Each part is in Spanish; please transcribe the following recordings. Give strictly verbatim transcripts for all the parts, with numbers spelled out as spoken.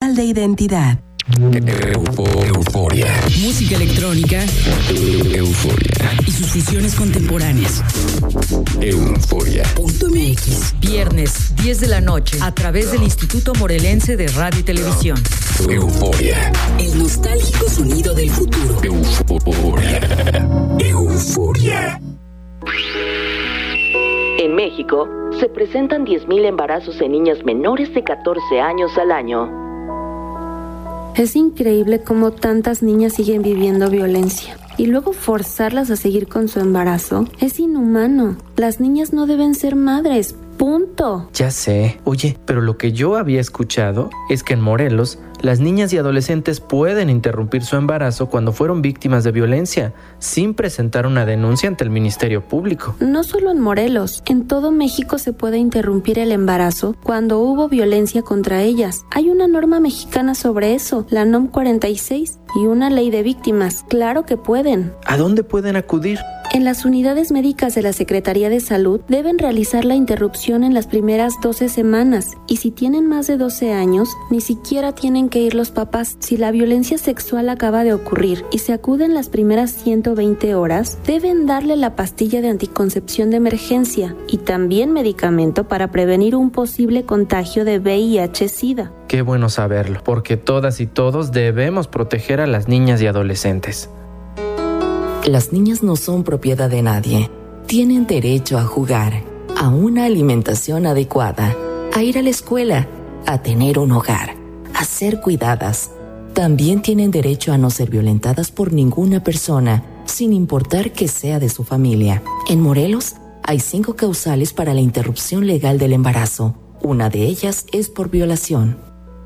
señal de identidad. Euforia. Música electrónica. Euforia. Y sus fusiones contemporáneas. Euforia. Punto M X. Viernes, diez de la noche, a través del Instituto Morelense de Radio y Televisión. Euforia. El nostálgico sonido del futuro. Euforia. Euforia. En México, se presentan diez mil embarazos en niñas menores de catorce años al año. Es increíble cómo tantas niñas siguen viviendo violencia. Y luego forzarlas a seguir con su embarazo es inhumano. Las niñas no deben ser madres. Punto. Ya sé. Oye, pero lo que yo había escuchado es que en Morelos las niñas y adolescentes pueden interrumpir su embarazo cuando fueron víctimas de violencia, sin presentar una denuncia ante el Ministerio Público. No solo en Morelos, en todo México se puede interrumpir el embarazo cuando hubo violencia contra ellas. Hay una norma mexicana sobre eso, la N O M cuarenta y seis, y una ley de víctimas. Claro que pueden. ¿A dónde pueden acudir? En las unidades médicas de la Secretaría de Salud deben realizar la interrupción en las primeras doce semanas y si tienen más de doce años, ni siquiera tienen que ir los papás. Si la violencia sexual acaba de ocurrir y se acuden las primeras ciento veinte horas, deben darle la pastilla de anticoncepción de emergencia y también medicamento para prevenir un posible contagio de V I H-Sida. Qué bueno saberlo, porque todas y todos debemos proteger a las niñas y adolescentes. Las niñas no son propiedad de nadie. Tienen derecho a jugar, a una alimentación adecuada, a ir a la escuela, a tener un hogar, a ser cuidadas. También tienen derecho a no ser violentadas por ninguna persona, sin importar que sea de su familia. En Morelos hay cinco causales para la interrupción legal del embarazo. Una de ellas es por violación.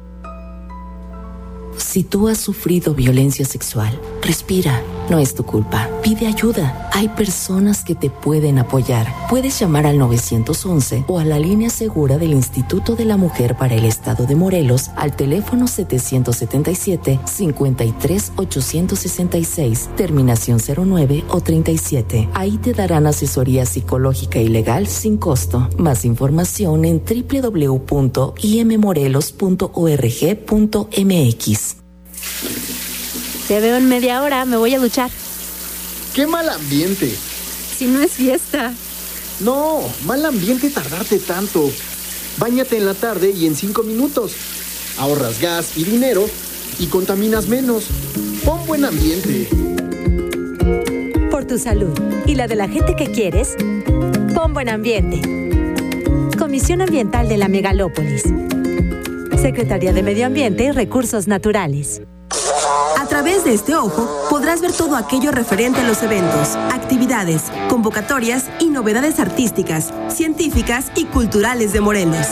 Si tú has sufrido violencia sexual, respira, no es tu culpa. Pide ayuda, hay personas que te pueden apoyar. Puedes llamar al nueve once o a la línea segura del Instituto de la Mujer para el Estado de Morelos al teléfono setecientos setenta y siete, cincuenta y tres, ochocientos sesenta y seis, terminación cero nueve o treinta y siete. Ahí te darán asesoría psicológica y legal sin costo. Más información en doble u doble u doble u punto i m morelos punto org punto m x. Te veo en media hora, me voy a duchar. ¡Qué mal ambiente! Si no es fiesta. No, mal ambiente tardarte tanto. Báñate en la tarde y en cinco minutos. Ahorras gas y dinero y contaminas menos. Pon buen ambiente. Por tu salud y la de la gente que quieres, pon buen ambiente. Comisión Ambiental de la Megalópolis. Secretaría de Medio Ambiente y Recursos Naturales. A través de este ojo podrás ver todo aquello referente a los eventos, actividades, convocatorias y novedades artísticas, científicas y culturales de Morelos.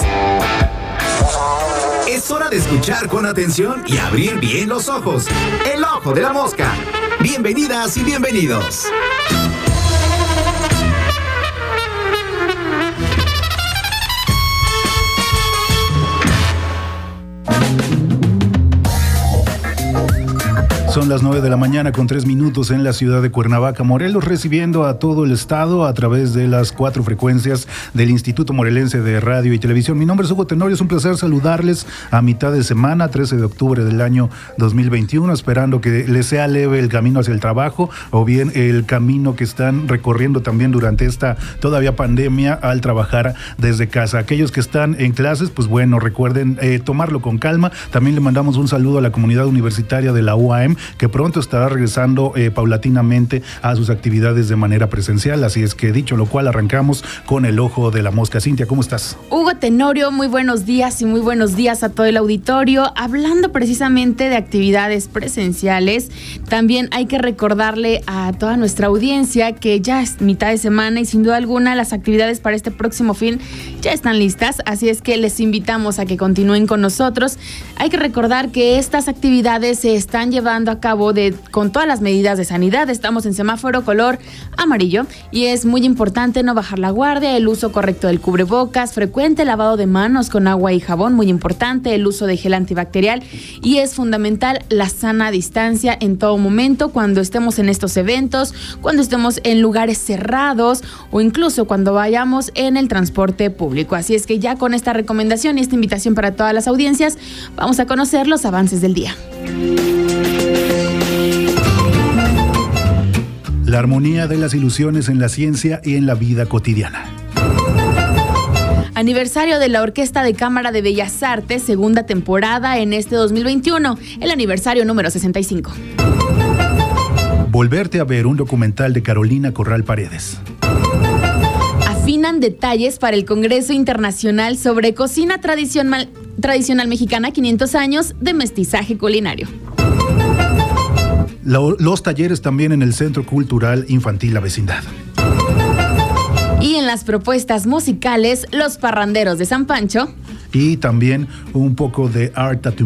Es hora de escuchar con atención y abrir bien los ojos. El Ojo de la Mosca. Bienvenidas y bienvenidos. Son las nueve de la mañana con tres minutos en la ciudad de Cuernavaca, Morelos, recibiendo a todo el estado a través de las cuatro frecuencias del Instituto Morelense de Radio y Televisión. Mi nombre es Hugo Tenorio, es un placer saludarles a mitad de semana, trece de octubre del año dos mil veintiuno, esperando que les sea leve el camino hacia el trabajo o bien el camino que están recorriendo también durante esta todavía pandemia al trabajar desde casa. Aquellos que están en clases, pues bueno, recuerden eh, tomarlo con calma. También le mandamos un saludo a la comunidad universitaria de la U A M, que pronto estará regresando eh, paulatinamente a sus actividades de manera presencial. Así es que, dicho lo cual, arrancamos con el Ojo de la Mosca. Cintia, ¿cómo estás? Hugo Tenorio, muy buenos días y muy buenos días a todo el auditorio. Hablando precisamente de actividades presenciales, también hay que recordarle a toda nuestra audiencia que ya es mitad de semana y sin duda alguna las actividades para este próximo fin ya están listas, así es que les invitamos a que continúen con nosotros. Hay que recordar que estas actividades se están llevando a cabo de, con todas las medidas de sanidad. Estamos en semáforo color amarillo y es muy importante no bajar la guardia, el uso correcto del cubrebocas, frecuente lavado de manos con agua y jabón, muy importante, el uso de gel antibacterial y es fundamental la sana distancia en todo momento cuando estemos en estos eventos, cuando estemos en lugares cerrados o incluso cuando vayamos en el transporte público. Así es que ya con esta recomendación y esta invitación para todas las audiencias, Vamos a conocer los avances del día. La armonía de las ilusiones en la ciencia y en la vida cotidiana. Aniversario de la Orquesta de Cámara de Bellas Artes, segunda temporada en este dos mil veintiuno, el aniversario número sesenta y cinco. Volverte a ver, un documental de Carolina Corral Paredes. Afinan detalles para el Congreso Internacional sobre Cocina Tradicional, tradicional Mexicana, quinientos años de mestizaje culinario. Los talleres también en el Centro Cultural Infantil La Vecindad. Y en las propuestas musicales, Los Parranderos de San Pancho. Y también un poco de Art Tattoo.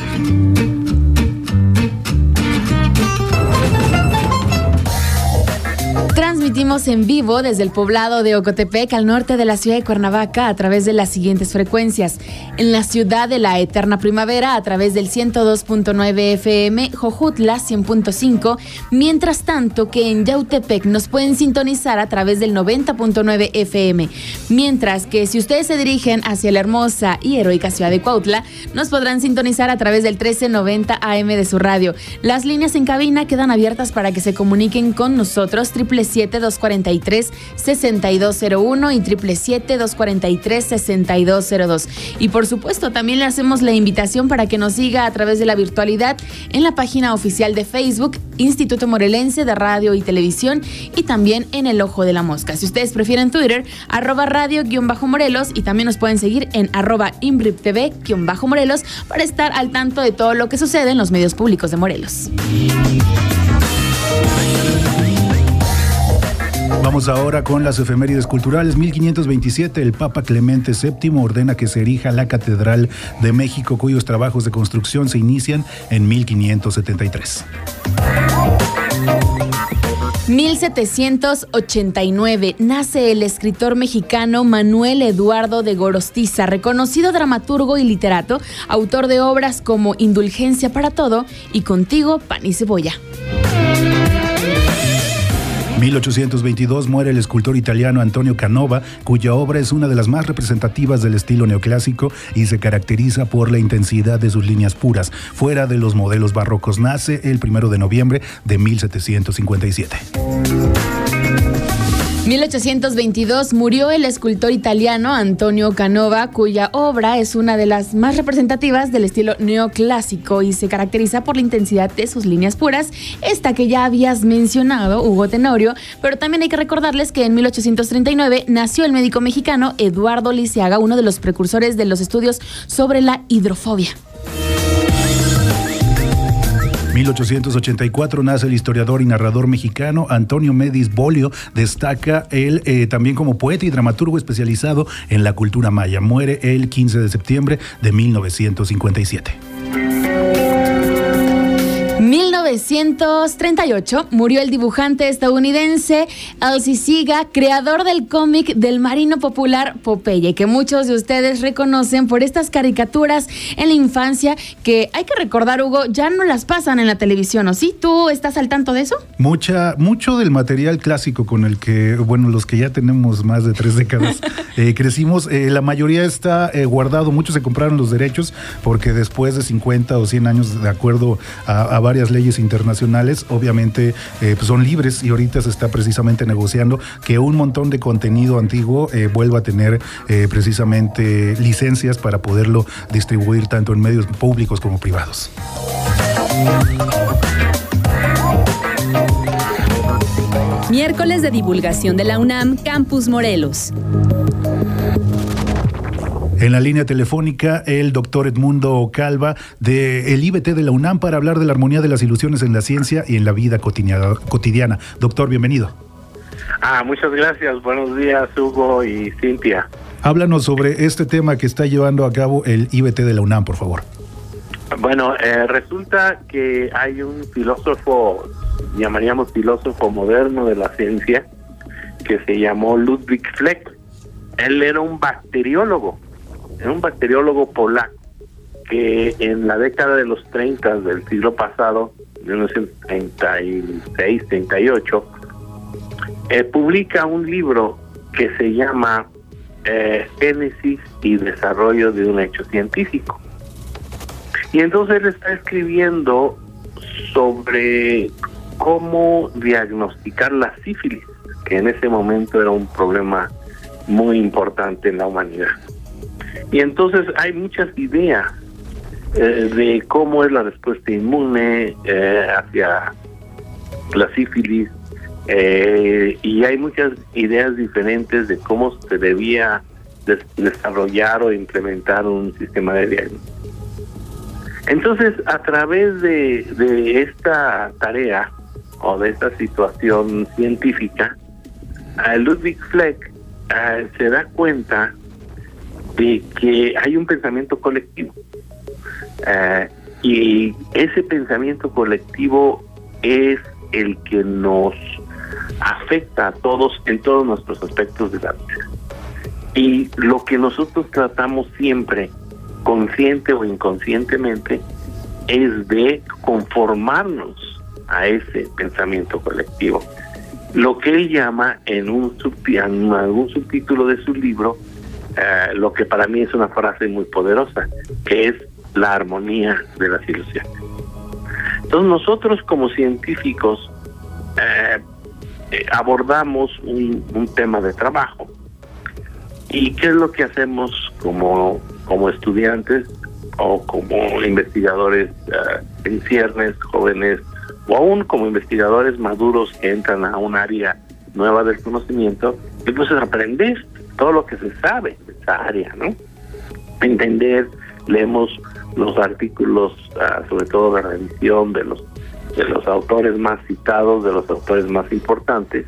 Transmitimos en vivo desde el poblado de Ocotepec, al norte de la ciudad de Cuernavaca, a través de las siguientes frecuencias. En la ciudad de la eterna primavera, a través del ciento dos punto nueve F M, Jojutla cien punto cinco, mientras tanto que en Yautepec nos pueden sintonizar a través del noventa punto nueve F M, mientras que si ustedes se dirigen hacia la hermosa y heroica ciudad de Cuautla, nos podrán sintonizar a través del trece noventa A M de su radio. Las líneas en cabina quedan abiertas para que se comuniquen con nosotros, siete siete siete, dos cuatro tres, seis dos cero uno y siete siete siete, dos cuatro tres, seis dos cero dos. Y por supuesto, también le hacemos la invitación para que nos siga a través de la virtualidad en la página oficial de Facebook, Instituto Morelense de Radio y Televisión, y también en El Ojo de la Mosca. Si ustedes prefieren Twitter, arroba radio-morelos, y también nos pueden seguir en arroba imbriptv-morelos para estar al tanto de todo lo que sucede en los medios públicos de Morelos. Vamos ahora con las efemérides culturales. mil quinientos veintisiete, el Papa Clemente séptimo ordena que se erija la Catedral de México, cuyos trabajos de construcción se inician en mil quinientos setenta y tres. mil setecientos ochenta y nueve, nace el escritor mexicano Manuel Eduardo de Gorostiza, reconocido dramaturgo y literato, autor de obras como Indulgencia para todo y Contigo, pan y cebolla. mil ochocientos veintidós muere el escultor italiano Antonio Canova, cuya obra es una de las más representativas del estilo neoclásico y se caracteriza por la intensidad de sus líneas puras, fuera de los modelos barrocos. Nace el primero de noviembre de mil setecientos cincuenta y siete. mil ochocientos veintidós murió el escultor italiano Antonio Canova, cuya obra es una de las más representativas del estilo neoclásico y se caracteriza por la intensidad de sus líneas puras, esta que ya habías mencionado, Hugo Tenorio, pero también hay que recordarles que en mil ochocientos treinta y nueve nació el médico mexicano Eduardo Liceaga, uno de los precursores de los estudios sobre la hidrofobia. mil ochocientos ochenta y cuatro nace el historiador y narrador mexicano Antonio Medis Bolio. Destaca él eh, también como poeta y dramaturgo especializado en la cultura maya. Muere el quince de septiembre de mil novecientos cincuenta y siete. mil novecientos treinta y ocho murió el dibujante estadounidense Alcee Siga, creador del cómic del marino popular Popeye, que muchos de ustedes reconocen por estas caricaturas en la infancia que, hay que recordar, Hugo, ya no las pasan en la televisión, ¿o sí? ¿Tú estás al tanto de eso? Mucha, mucho del material clásico con el que, bueno, los que ya tenemos más de tres décadas eh, crecimos, eh, la mayoría está eh, guardado, muchos se compraron los derechos porque después de cincuenta o cien años, de acuerdo a, a varias leyes internacionales, obviamente eh, pues son libres, y ahorita se está precisamente negociando que un montón de contenido antiguo eh, vuelva a tener eh, precisamente licencias para poderlo distribuir tanto en medios públicos como privados. Miércoles de divulgación de la UNAM, Campus Morelos. En la línea telefónica, el doctor Edmundo Calva, del I B T de la UNAM, para hablar de la armonía de las ilusiones en la ciencia y en la vida cotidiana. Doctor, bienvenido. Ah, muchas gracias. Buenos días, Hugo y Cintia. Háblanos sobre este tema que está llevando a cabo el I B T de la UNAM, por favor. Bueno, eh, resulta que hay un filósofo, llamaríamos filósofo moderno de la ciencia, que se llamó Ludwig Fleck. Él era un bacteriólogo. Era un bacteriólogo polaco que en la década de los treinta del siglo pasado, mil novecientos treinta y seis, treinta y ocho, eh, publica un libro que se llama eh, Génesis y Desarrollo de un Hecho Científico. Y entonces él está escribiendo sobre cómo diagnosticar la sífilis, que en ese momento era un problema muy importante en la humanidad. Y entonces hay muchas ideas eh, de cómo es la respuesta inmune eh, hacia la sífilis, eh, y hay muchas ideas diferentes de cómo se debía des- desarrollar o implementar un sistema de diagnóstico. Entonces, a través de, de esta tarea o de esta situación científica, uh, Ludwig Fleck uh, se da cuenta de que hay un pensamiento colectivo. Uh, y ese pensamiento colectivo es el que nos afecta a todos en todos nuestros aspectos de la vida. Y lo que nosotros tratamos siempre, consciente o inconscientemente, es de conformarnos a ese pensamiento colectivo. Lo que él llama en un, subti- en algún subtítulo de su libro, uh, lo que para mí es una frase muy poderosa, que es la armonía de las ilusiones. Entonces nosotros como científicos eh, eh, abordamos un, un tema de trabajo. ¿Y qué es lo que hacemos como, como estudiantes o como investigadores uh, en ciernes, jóvenes, o aún como investigadores maduros que entran a un área nueva del conocimiento? Entonces aprender todo lo que se sabe de esa área, ¿no? Entender, leemos los artículos, uh, sobre todo de revisión de los de los autores más citados, de los autores más importantes,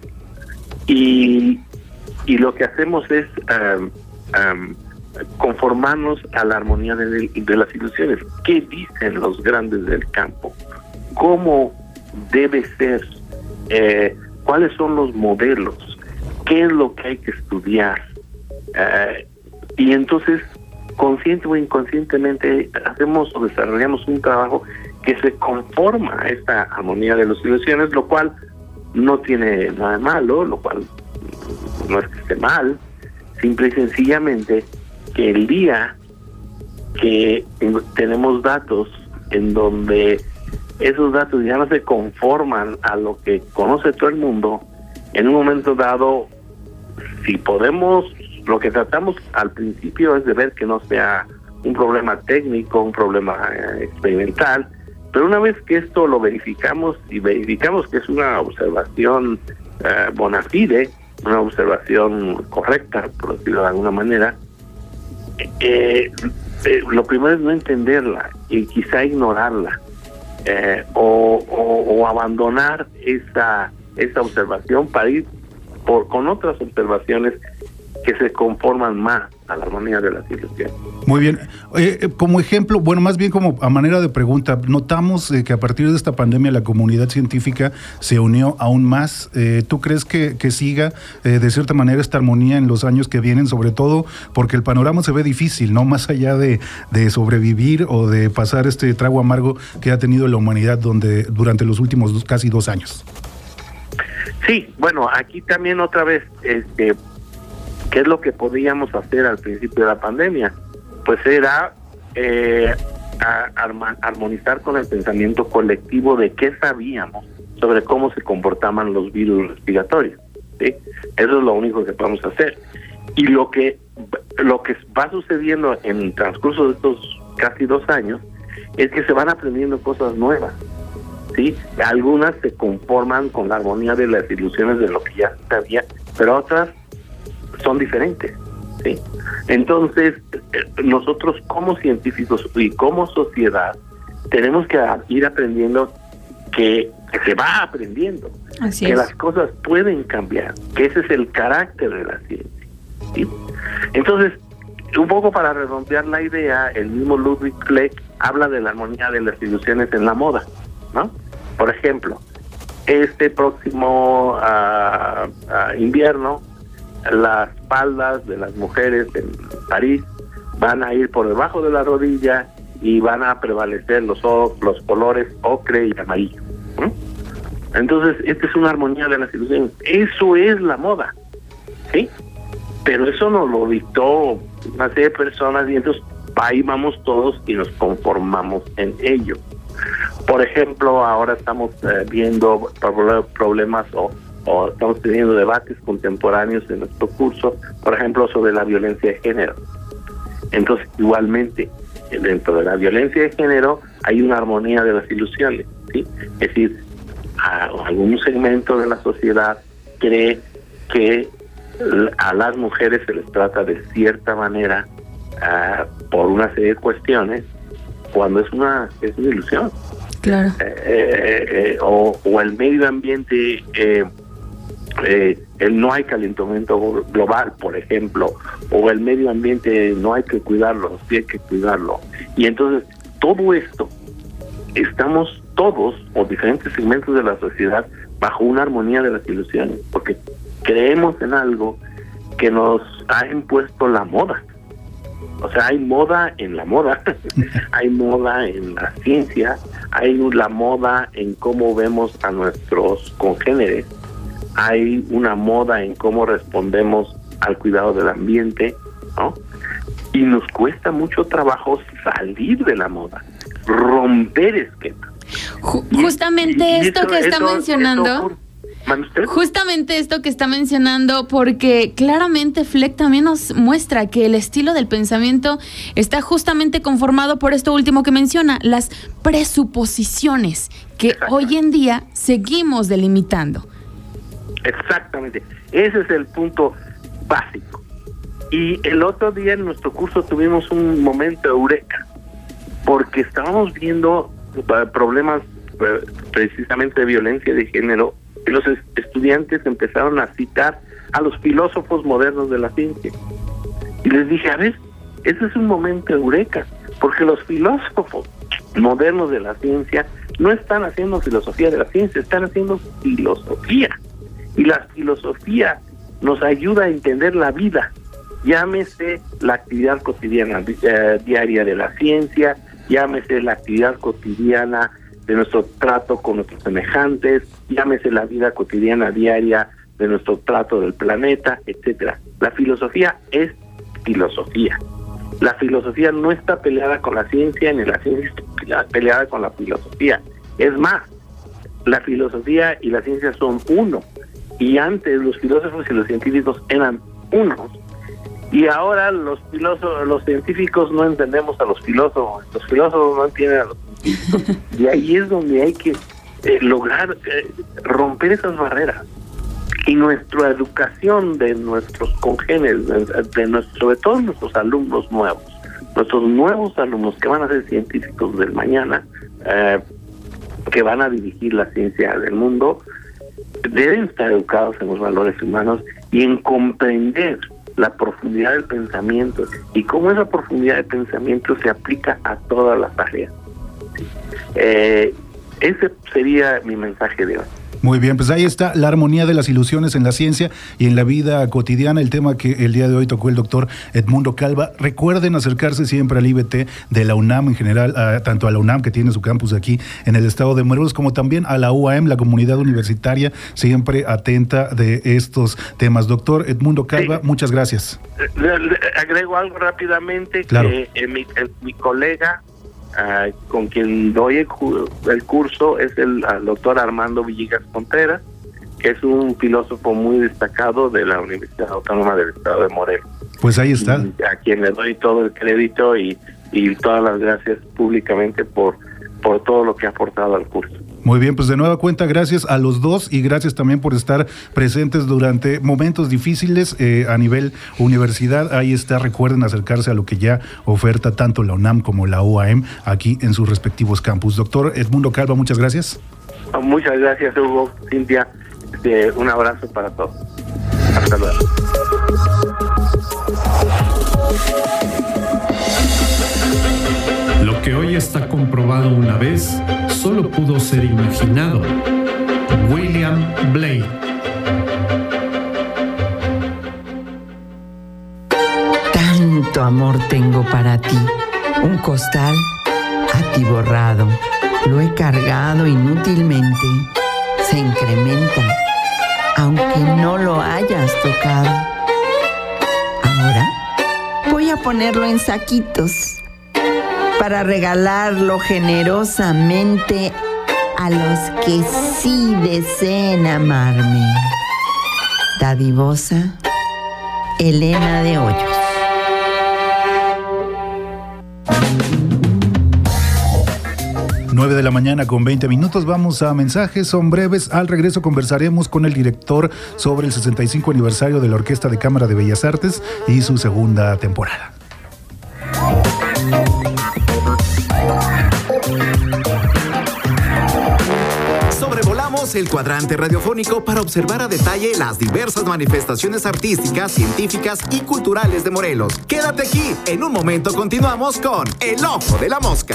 y y lo que hacemos es um, um, conformarnos a la armonía de, de las ilusiones. ¿Qué dicen los grandes del campo? ¿Cómo debe ser? Eh, ¿Cuáles son los modelos? ¿Qué es lo que hay que estudiar? Eh, y entonces, consciente o inconscientemente, hacemos o desarrollamos un trabajo que se conforma a esta armonía de las ilusiones, lo cual no tiene nada malo, lo cual no es que esté mal, simple y sencillamente que el día que tenemos datos en donde esos datos ya no se conforman a lo que conoce todo el mundo, en un momento dado, si podemos, lo que tratamos al principio es de ver que no sea un problema técnico, un problema eh, experimental, pero una vez que esto lo verificamos y verificamos que es una observación eh, bona fide, una observación correcta, por decirlo de alguna manera, eh, eh, lo primero es no entenderla y quizá ignorarla, eh, o, o, o abandonar esa, esa observación para ir por, con otras observaciones que se conforman más a la armonía de las ilusiones. Muy bien. Eh, como ejemplo, bueno, más bien como a manera de pregunta, notamos eh, que a partir de esta pandemia la comunidad científica se unió aún más. Eh, ¿Tú crees que, que siga eh, de cierta manera esta armonía en los años que vienen, sobre todo porque el panorama se ve difícil, ¿no? Más allá de, de sobrevivir o de pasar este trago amargo que ha tenido la humanidad donde, durante los últimos dos, casi dos años. Sí, bueno, aquí también otra vez, este, ¿qué es lo que podíamos hacer al principio de la pandemia? Pues era eh, a, arma, armonizar con el pensamiento colectivo de qué sabíamos sobre cómo se comportaban los virus respiratorios, ¿sí? Eso es lo único que podemos hacer. Y lo que lo que va sucediendo en el transcurso de estos casi dos años es que se van aprendiendo cosas nuevas, ¿sí? Algunas se conforman con la armonía de las ilusiones de lo que ya se sabía, pero otras son diferentes, ¿sí? Entonces, nosotros como científicos y como sociedad tenemos que ir aprendiendo que, que se va aprendiendo, Así que es. las cosas pueden cambiar, que ese es el carácter de la ciencia, ¿sí? Entonces, un poco para redondear la idea, el mismo Ludwig Fleck habla de la armonía de las ilusiones en la moda, ¿no? Por ejemplo, este próximo uh, uh, invierno, las faldas de las mujeres en París van a ir por debajo de la rodilla y van a prevalecer los los colores ocre y amarillo, ¿no? Entonces, esta es una armonía de las ilusiones. Eso es la moda, ¿sí? Pero eso nos lo dictó una serie de personas y entonces ahí vamos todos y nos conformamos en ello. Por ejemplo, ahora estamos eh, viendo problemas o, o estamos teniendo debates contemporáneos en nuestro curso, por ejemplo, sobre la violencia de género. Entonces, igualmente, dentro de la violencia de género hay una armonía de las ilusiones, ¿sí? Es decir, a, algún segmento de la sociedad cree que a las mujeres se les trata de cierta manera uh, por una serie de cuestiones, cuando es una es una ilusión. Claro. Eh, eh, eh, o, o el medio ambiente, eh, eh, el no hay calentamiento global, por ejemplo, o el medio ambiente no hay que cuidarlo, sí hay que cuidarlo. Y entonces todo esto, estamos todos, o diferentes segmentos de la sociedad, bajo una armonía de las ilusiones, porque creemos en algo que nos ha impuesto la moda. O sea, hay moda en la moda, hay moda en la ciencia, hay la moda en cómo vemos a nuestros congéneres, hay una moda en cómo respondemos al cuidado del ambiente, ¿no? Y nos cuesta mucho trabajo salir de la moda, romper esquemas. Justamente y, y esto eso, que está eso, mencionando... Eso, Justamente esto que está mencionando, porque claramente Fleck también nos muestra que el estilo del pensamiento está justamente conformado por esto último que menciona, las presuposiciones que hoy en día seguimos delimitando. Exactamente, ese es el punto básico. Y el otro día en nuestro curso tuvimos un momento eureka, porque estábamos viendo problemas precisamente de violencia de género. Y los estudiantes empezaron a citar a los filósofos modernos de la ciencia. Y les dije, a ver, ese es un momento eureka, porque los filósofos modernos de la ciencia no están haciendo filosofía de la ciencia, están haciendo filosofía. Y la filosofía nos ayuda a entender la vida, llámese la actividad cotidiana eh, diaria de la ciencia, llámese la actividad cotidiana de nuestro trato con nuestros semejantes, llámese la vida cotidiana diaria de nuestro trato del planeta, etcétera. La filosofía es filosofía. La filosofía no está peleada con la ciencia, ni la ciencia está peleada con la filosofía. Es más, la filosofía y la ciencia son uno. Y antes los filósofos y los científicos eran unos. Y ahora los filósofos, los científicos no entendemos a los filósofos, los filósofos no entienden a los científicos. Y ahí es donde hay que eh, lograr eh, romper esas barreras. Y nuestra educación de nuestros congéneres, de, de, nuestro, sobre todo nuestros alumnos nuevos, nuestros nuevos alumnos que van a ser científicos del mañana, eh, que van a dirigir la ciencia del mundo, deben estar educados en los valores humanos y en comprender la profundidad del pensamiento y cómo esa profundidad de pensamiento se aplica a todas las áreas. Eh, ese sería mi mensaje de hoy. Muy bien, pues ahí está la armonía de las ilusiones en la ciencia y en la vida cotidiana, el tema que el día de hoy tocó el doctor Edmundo Calva. Recuerden acercarse siempre al I B T de la UNAM en general, a, tanto a la UNAM, que tiene su campus aquí en el estado de Morelos, como también a la U A M, la comunidad universitaria, siempre atenta de estos temas. Doctor Edmundo Calva, sí. Muchas gracias. Le, le agrego algo rápidamente, claro. que eh, mi, el, mi colega Uh, con quien doy el, el curso es el, el doctor Armando Villegas Contreras, que es un filósofo muy destacado de la Universidad Autónoma del Estado de Morelos. Pues ahí está. Y a quien le doy todo el crédito y, y todas las gracias públicamente por, por todo lo que ha aportado al curso. Muy bien, pues de nueva cuenta, gracias a los dos y gracias también por estar presentes durante momentos difíciles eh, a nivel universidad. Ahí está, recuerden acercarse a lo que ya oferta tanto la UNAM como la U A M aquí en sus respectivos campus. Doctor Edmundo Calva, muchas gracias. Muchas gracias, Hugo, Cintia. Este, un abrazo para todos. Hasta luego. Lo que hoy está comprobado una vez, solo pudo ser imaginado. William Blake. Tanto amor tengo para ti. Un costal atiborrado. Lo he cargado inútilmente. Se incrementa, aunque no lo hayas tocado. Ahora voy a ponerlo en saquitos para regalarlo generosamente a los que sí deseen amarme. Dadivosa, Elena de Hoyos. nueve de la mañana con veinte minutos, vamos a mensajes, son breves. Al regreso conversaremos con el director sobre el sesenta y cinco aniversario de la Orquesta de Cámara de Bellas Artes y su segunda temporada. Sobrevolamos el cuadrante radiofónico para observar a detalle las diversas manifestaciones artísticas, científicas y culturales de Morelos. Quédate aquí, en un momento continuamos con El Ojo de la Mosca.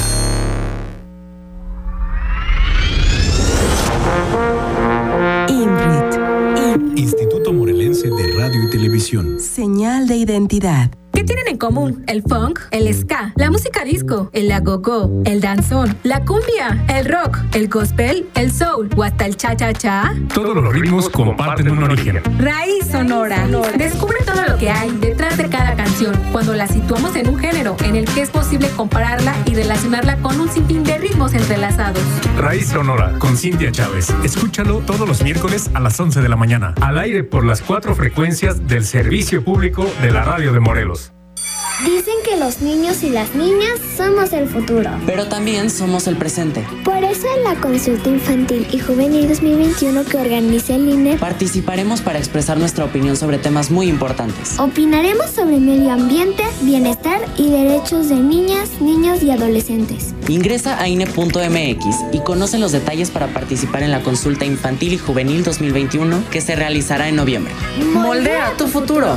INRIT. Instituto Morelense de Radio y Televisión. Señal de identidad. ¿Qué tienen en común? El funk, el ska, la música disco, el agogó, el danzón, la cumbia, el rock, el gospel, el soul o hasta el cha-cha-cha. Todos los ritmos comparten un origen. Raíz Sonora. Descubre todo lo que hay detrás de cada canción cuando la situamos en un género en el que es posible compararla y relacionarla con un sinfín de ritmos entrelazados. Raíz Sonora con Cintia Chávez. Escúchalo todos los miércoles a las once de la mañana. Al aire por las cuatro frecuencias del servicio público de la radio de Morelos. Dicen que los niños y las niñas somos el futuro. Pero también somos el presente. Por eso en la consulta infantil y juvenil dos mil veintiuno que organiza el I N E, participaremos para expresar nuestra opinión sobre temas muy importantes. Opinaremos sobre medio ambiente, bienestar y derechos de niñas, niños y adolescentes. Ingresa a I N E punto M X y conoce los detalles para participar en la consulta infantil y juvenil dos mil veintiuno que se realizará en noviembre. Moldea tu futuro.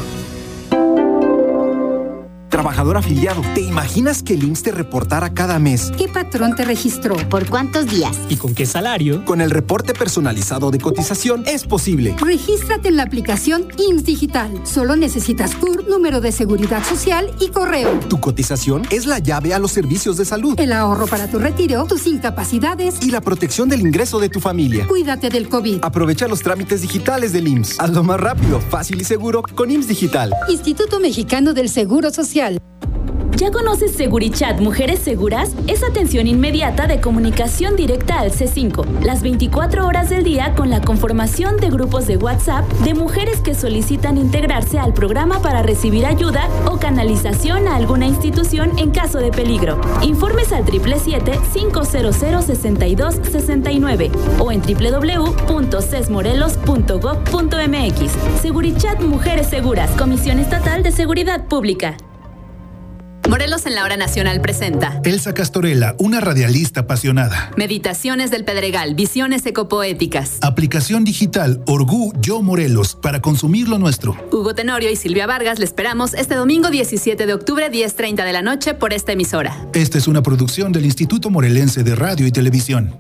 Trabajador afiliado, ¿te imaginas que el I M S S te reportara cada mes? ¿Qué patrón te registró? ¿Por cuántos días? ¿Y con qué salario? Con el reporte personalizado de cotización es posible. Regístrate en la aplicación I M S S Digital. Solo necesitas C U R, número de seguridad social y correo. Tu cotización es la llave a los servicios de salud, el ahorro para tu retiro, tus incapacidades y la protección del ingreso de tu familia. Cuídate del COVID. Aprovecha los trámites digitales del I M S S. Hazlo más rápido, fácil y seguro con I M S S Digital. Instituto Mexicano del Seguro Social. ¿Ya conoces Segurichat Mujeres Seguras? Es atención inmediata de comunicación directa al C cinco, las veinticuatro horas del día con la conformación de grupos de WhatsApp de mujeres que solicitan integrarse al programa para recibir ayuda o canalización a alguna institución en caso de peligro. Informes al siete siete siete, cinco cero cero, seis dos seis nueve o en doble u doble u doble u punto ces morelos punto gob punto m x. Segurichat Mujeres Seguras, Comisión Estatal de Seguridad Pública. Morelos en la Hora Nacional presenta Elsa Castorela, una radialista apasionada. Meditaciones del Pedregal, visiones ecopoéticas. Aplicación digital Orgú Yo Morelos para consumir lo nuestro. Hugo Tenorio y Silvia Vargas le esperamos este domingo diecisiete de octubre, diez treinta de la noche por esta emisora. Esta es una producción del Instituto Morelense de Radio y Televisión.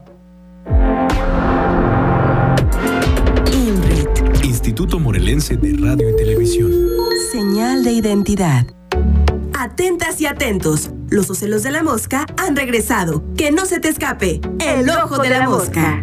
INRIT. Instituto Morelense de Radio y Televisión. Señal de identidad. Atentas y atentos, los ocelos de la mosca han regresado. Que no se te escape, el ojo de la mosca.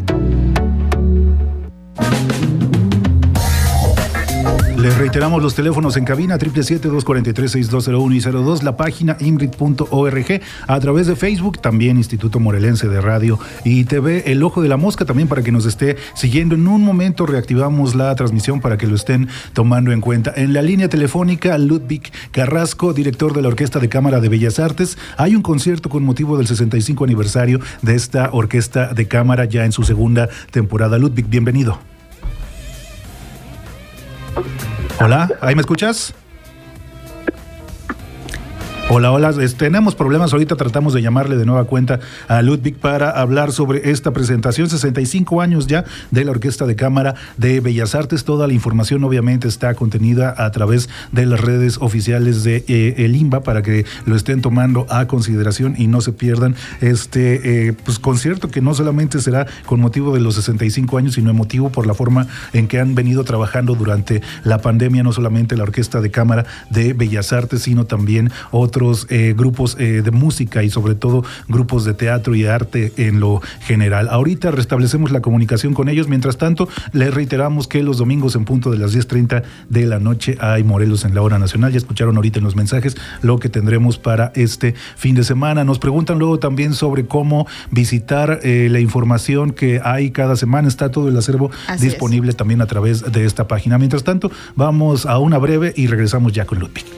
Les reiteramos los teléfonos en cabina, siete siete siete, dos cuatro tres, seis dos cero uno y cero dos, la página inrit punto org, a través de Facebook, también Instituto Morelense de Radio y T V, El Ojo de la Mosca, también para que nos esté siguiendo. En un momento reactivamos la transmisión para que lo estén tomando en cuenta. En la línea telefónica, Ludwig Carrasco, director de la Orquesta de Cámara de Bellas Artes. Hay un concierto con motivo del sesenta y cinco aniversario de esta Orquesta de Cámara ya en su segunda temporada. Ludwig, bienvenido. Hola, ¿ahí me escuchas? Hola, hola, tenemos problemas ahorita, tratamos de llamarle de nueva cuenta a Ludwig para hablar sobre esta presentación, sesenta y cinco años ya de la Orquesta de Cámara de Bellas Artes. Toda la información obviamente está contenida a través de las redes oficiales de eh, el I M B A para que lo estén tomando a consideración y no se pierdan este eh, pues, concierto que no solamente será con motivo de los sesenta y cinco años, sino emotivo por la forma en que han venido trabajando durante la pandemia, no solamente la Orquesta de Cámara de Bellas Artes, sino también otros otros eh, grupos eh, de música y sobre todo grupos de teatro y de arte en lo general. Ahorita restablecemos la comunicación con ellos. Mientras tanto, les reiteramos que los domingos en punto de las diez treinta de la noche hay Morelos en la hora nacional. Ya escucharon ahorita en los mensajes lo que tendremos para este fin de semana. Nos preguntan luego también sobre cómo visitar eh, la información que hay cada semana. Está todo el acervo Así disponible es. también a través de esta página. Mientras tanto, vamos a una breve y regresamos ya con Ludwig.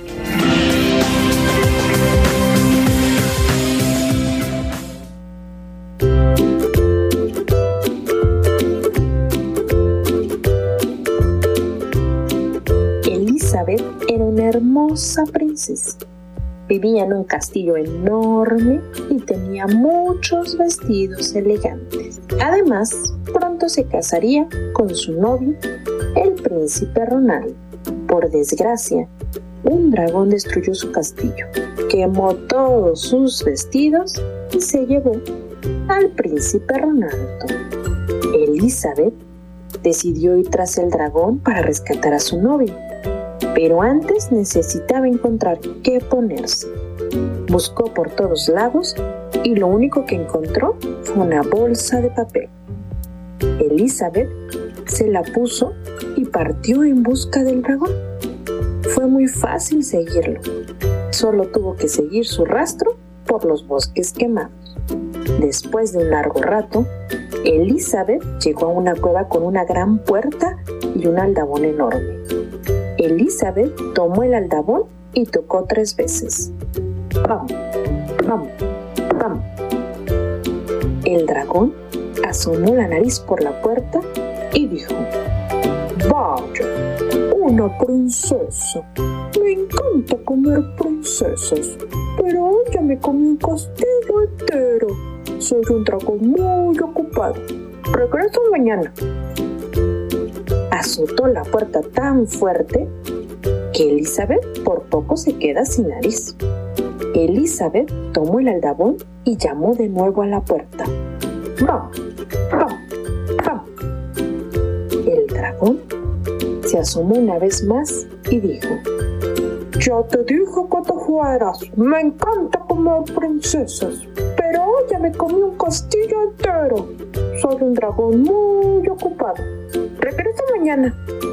Elizabeth era una hermosa princesa. Vivía en un castillo enorme y tenía muchos vestidos elegantes. Además, pronto se casaría con su novio, el príncipe Ronaldo. Por desgracia, un dragón destruyó su castillo, quemó todos sus vestidos y se llevó al príncipe Ronaldo. Elizabeth decidió ir tras el dragón para rescatar a su novio, pero antes necesitaba encontrar qué ponerse. Buscó por todos lados y lo único que encontró fue una bolsa de papel. Elizabeth se la puso y partió en busca del dragón. Fue muy fácil seguirlo. Solo tuvo que seguir su rastro por los bosques quemados. Después de un largo rato, Elizabeth llegó a una cueva con una gran puerta y un aldabón enorme. Elizabeth tomó el aldabón y tocó tres veces. ¡Pam! ¡Pam! ¡Pam! El dragón asomó la nariz por la puerta y dijo: ¡Vaya! ¡Una princesa! Me encanta comer princesas, pero hoy ya me comí un castillo entero. Soy un dragón muy ocupado. Regreso mañana. Azotó la puerta tan fuerte que Elizabeth por poco se queda sin nariz. Elizabeth tomó el aldabón y llamó de nuevo a la puerta. ¡Pam! ¡Pam! ¡Pam! El dragón se asomó una vez más y dijo: Ya te dije que te fueras. Me encanta comer princesas, pero hoy ya me comí un castillo entero. Soy un dragón muy ocupado. Regreso mañana.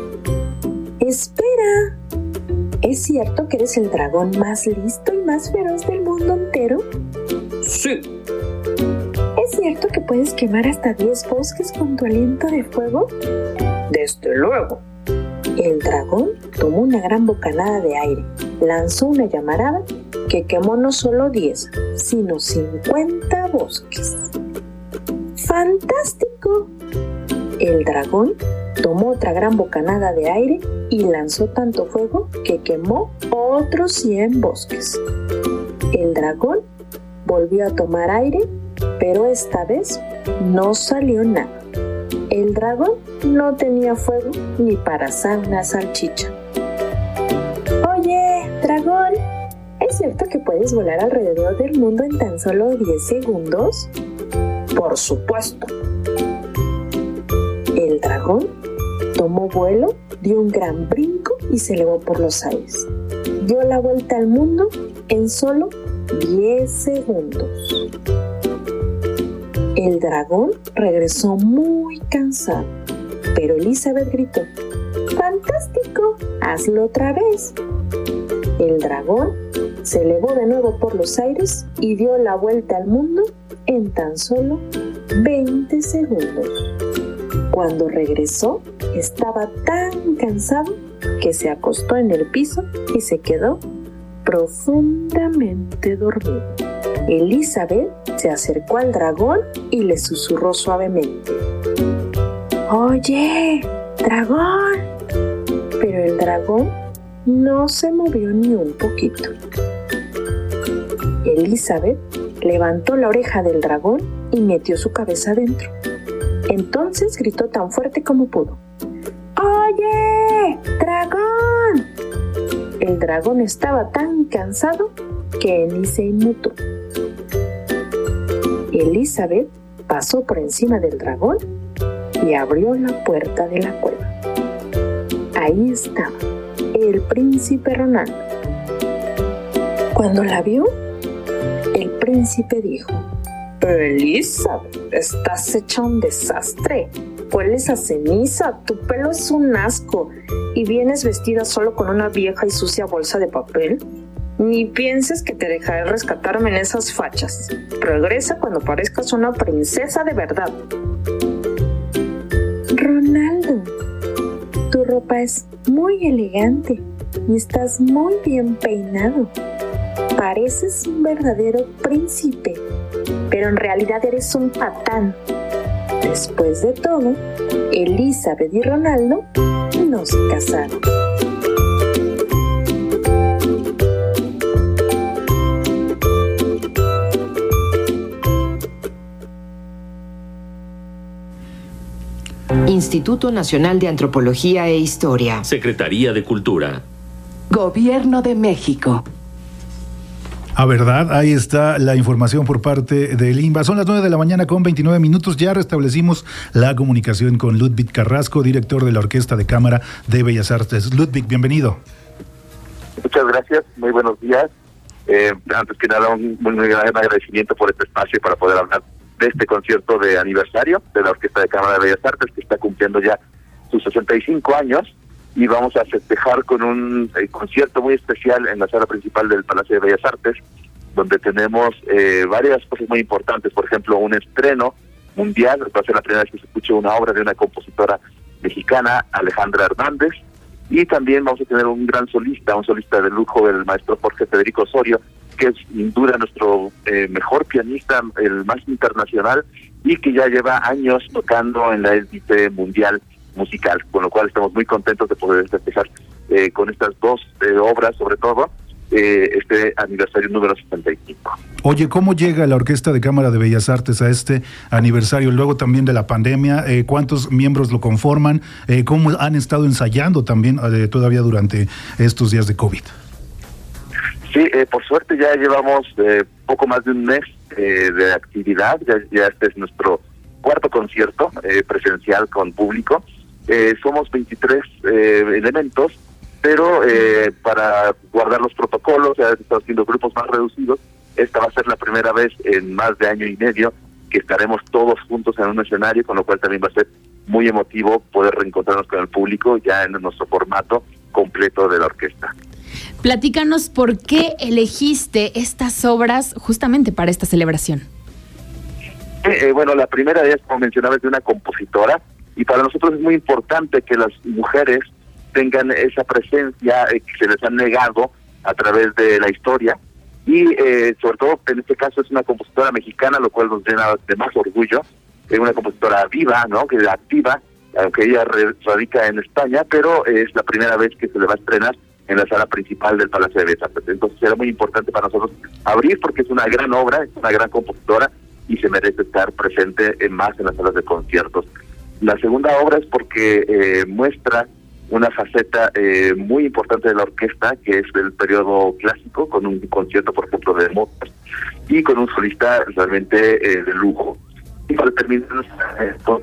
Espera. ¿Es cierto que eres el dragón más listo y más feroz del mundo entero? Sí. ¿Es cierto que puedes quemar hasta diez bosques con tu aliento de fuego? Desde luego. El dragón tomó una gran bocanada de aire, lanzó una llamarada que quemó no solo diez, sino cincuenta bosques. ¡Fantástico! El dragón tomó otra gran bocanada de aire y lanzó tanto fuego que quemó otros cien bosques. El dragón volvió a tomar aire, pero esta vez no salió nada. El dragón no tenía fuego ni para asar una salchicha. Oye, dragón, ¿es cierto que puedes volar alrededor del mundo en tan solo diez segundos? Por supuesto. El dragón tomó vuelo, dio un gran brinco y se elevó por los aires. Dio la vuelta al mundo en solo diez segundos. El dragón regresó muy cansado, pero Elizabeth gritó: ¡Fantástico! ¡Hazlo otra vez! El dragón se elevó de nuevo por los aires y dio la vuelta al mundo en tan solo veinte segundos. Cuando regresó, estaba tan cansado que se acostó en el piso y se quedó profundamente dormido. Elizabeth se acercó al dragón y le susurró suavemente: ¡Oye, dragón! Pero el dragón no se movió ni un poquito. Elizabeth levantó la oreja del dragón y metió su cabeza adentro. Entonces gritó tan fuerte como pudo: ¡Oye, dragón! El dragón estaba tan cansado que ni se inmutó. Elizabeth pasó por encima del dragón y abrió la puerta de la cueva. Ahí estaba el príncipe Ronaldo. Cuando la vio, el príncipe dijo: Elizabeth, estás hecha un desastre. Hueles a ceniza, tu pelo es un asco y vienes vestida solo con una vieja y sucia bolsa de papel. Ni pienses que te dejaré rescatarme en esas fachas. Regresa cuando parezcas una princesa de verdad. Ronaldo, tu ropa es muy elegante y estás muy bien peinado. Pareces un verdadero príncipe, pero en realidad eres un patán. Después de todo, Elizabeth y Ronaldo no se casaron. Instituto Nacional de Antropología e Historia. Secretaría de Cultura. Gobierno de México. A verdad, ahí está la información por parte del I N B A. Son las nueve de la mañana con veintinueve minutos. Ya restablecimos la comunicación con Ludwig Carrasco, director de la Orquesta de Cámara de Bellas Artes. Ludwig, bienvenido. Muchas gracias, muy buenos días. Eh, antes que nada, un muy, muy gran agradecimiento por este espacio para poder hablar de este concierto de aniversario de la Orquesta de Cámara de Bellas Artes, que está cumpliendo ya sus sesenta y cinco años. Y vamos a festejar con un eh, concierto muy especial en la sala principal del Palacio de Bellas Artes, donde tenemos eh, varias cosas muy importantes. Por ejemplo, un estreno mundial. Va a ser la primera vez que se escuche una obra de una compositora mexicana, Alejandra Hernández. Y también vamos a tener un gran solista, un solista de lujo, el maestro Jorge Federico Osorio, que es sin duda nuestro eh, mejor pianista, el más internacional, y que ya lleva años tocando en la élite mundial musical, con lo cual estamos muy contentos de poder festejar eh, con estas dos eh, obras, sobre todo, eh, este aniversario número setenta y cinco. Oye, ¿cómo llega la Orquesta de Cámara de Bellas Artes a este aniversario, luego también de la pandemia? Eh, ¿Cuántos miembros lo conforman? Eh, ¿Cómo han estado ensayando también eh, todavía durante estos días de COVID? Sí, eh, por suerte ya llevamos eh, poco más de un mes eh, de actividad. Ya, ya este es nuestro cuarto concierto eh, presencial con público. Eh, somos veintitrés eh, elementos, pero eh, para guardar los protocolos, ya estamos haciendo grupos más reducidos. Esta va a ser la primera vez en más de año y medio que estaremos todos juntos en un escenario, con lo cual también va a ser muy emotivo poder reencontrarnos con el público ya en nuestro formato completo de la orquesta. Platícanos por qué elegiste estas obras justamente para esta celebración. Eh, eh, bueno, la primera de ellas, como mencionaba, es de una compositora, y para nosotros es muy importante que las mujeres tengan esa presencia eh, que se les ha negado a través de la historia, y eh, sobre todo en este caso es una compositora mexicana, lo cual nos llena de más orgullo. Es una compositora viva, ¿no?, que es activa, aunque ella radica en España, pero eh, es la primera vez que se le va a estrenar en la sala principal del Palacio de Bellas Artes. Entonces era muy importante para nosotros abrir, porque es una gran obra, es una gran compositora y se merece estar presente en más en las salas de conciertos. La segunda obra es porque eh, muestra una faceta eh, muy importante de la orquesta, que es del periodo clásico, con un concierto, por ejemplo, de Mozart, y con un solista realmente eh, de lujo. Y para terminar, eh, con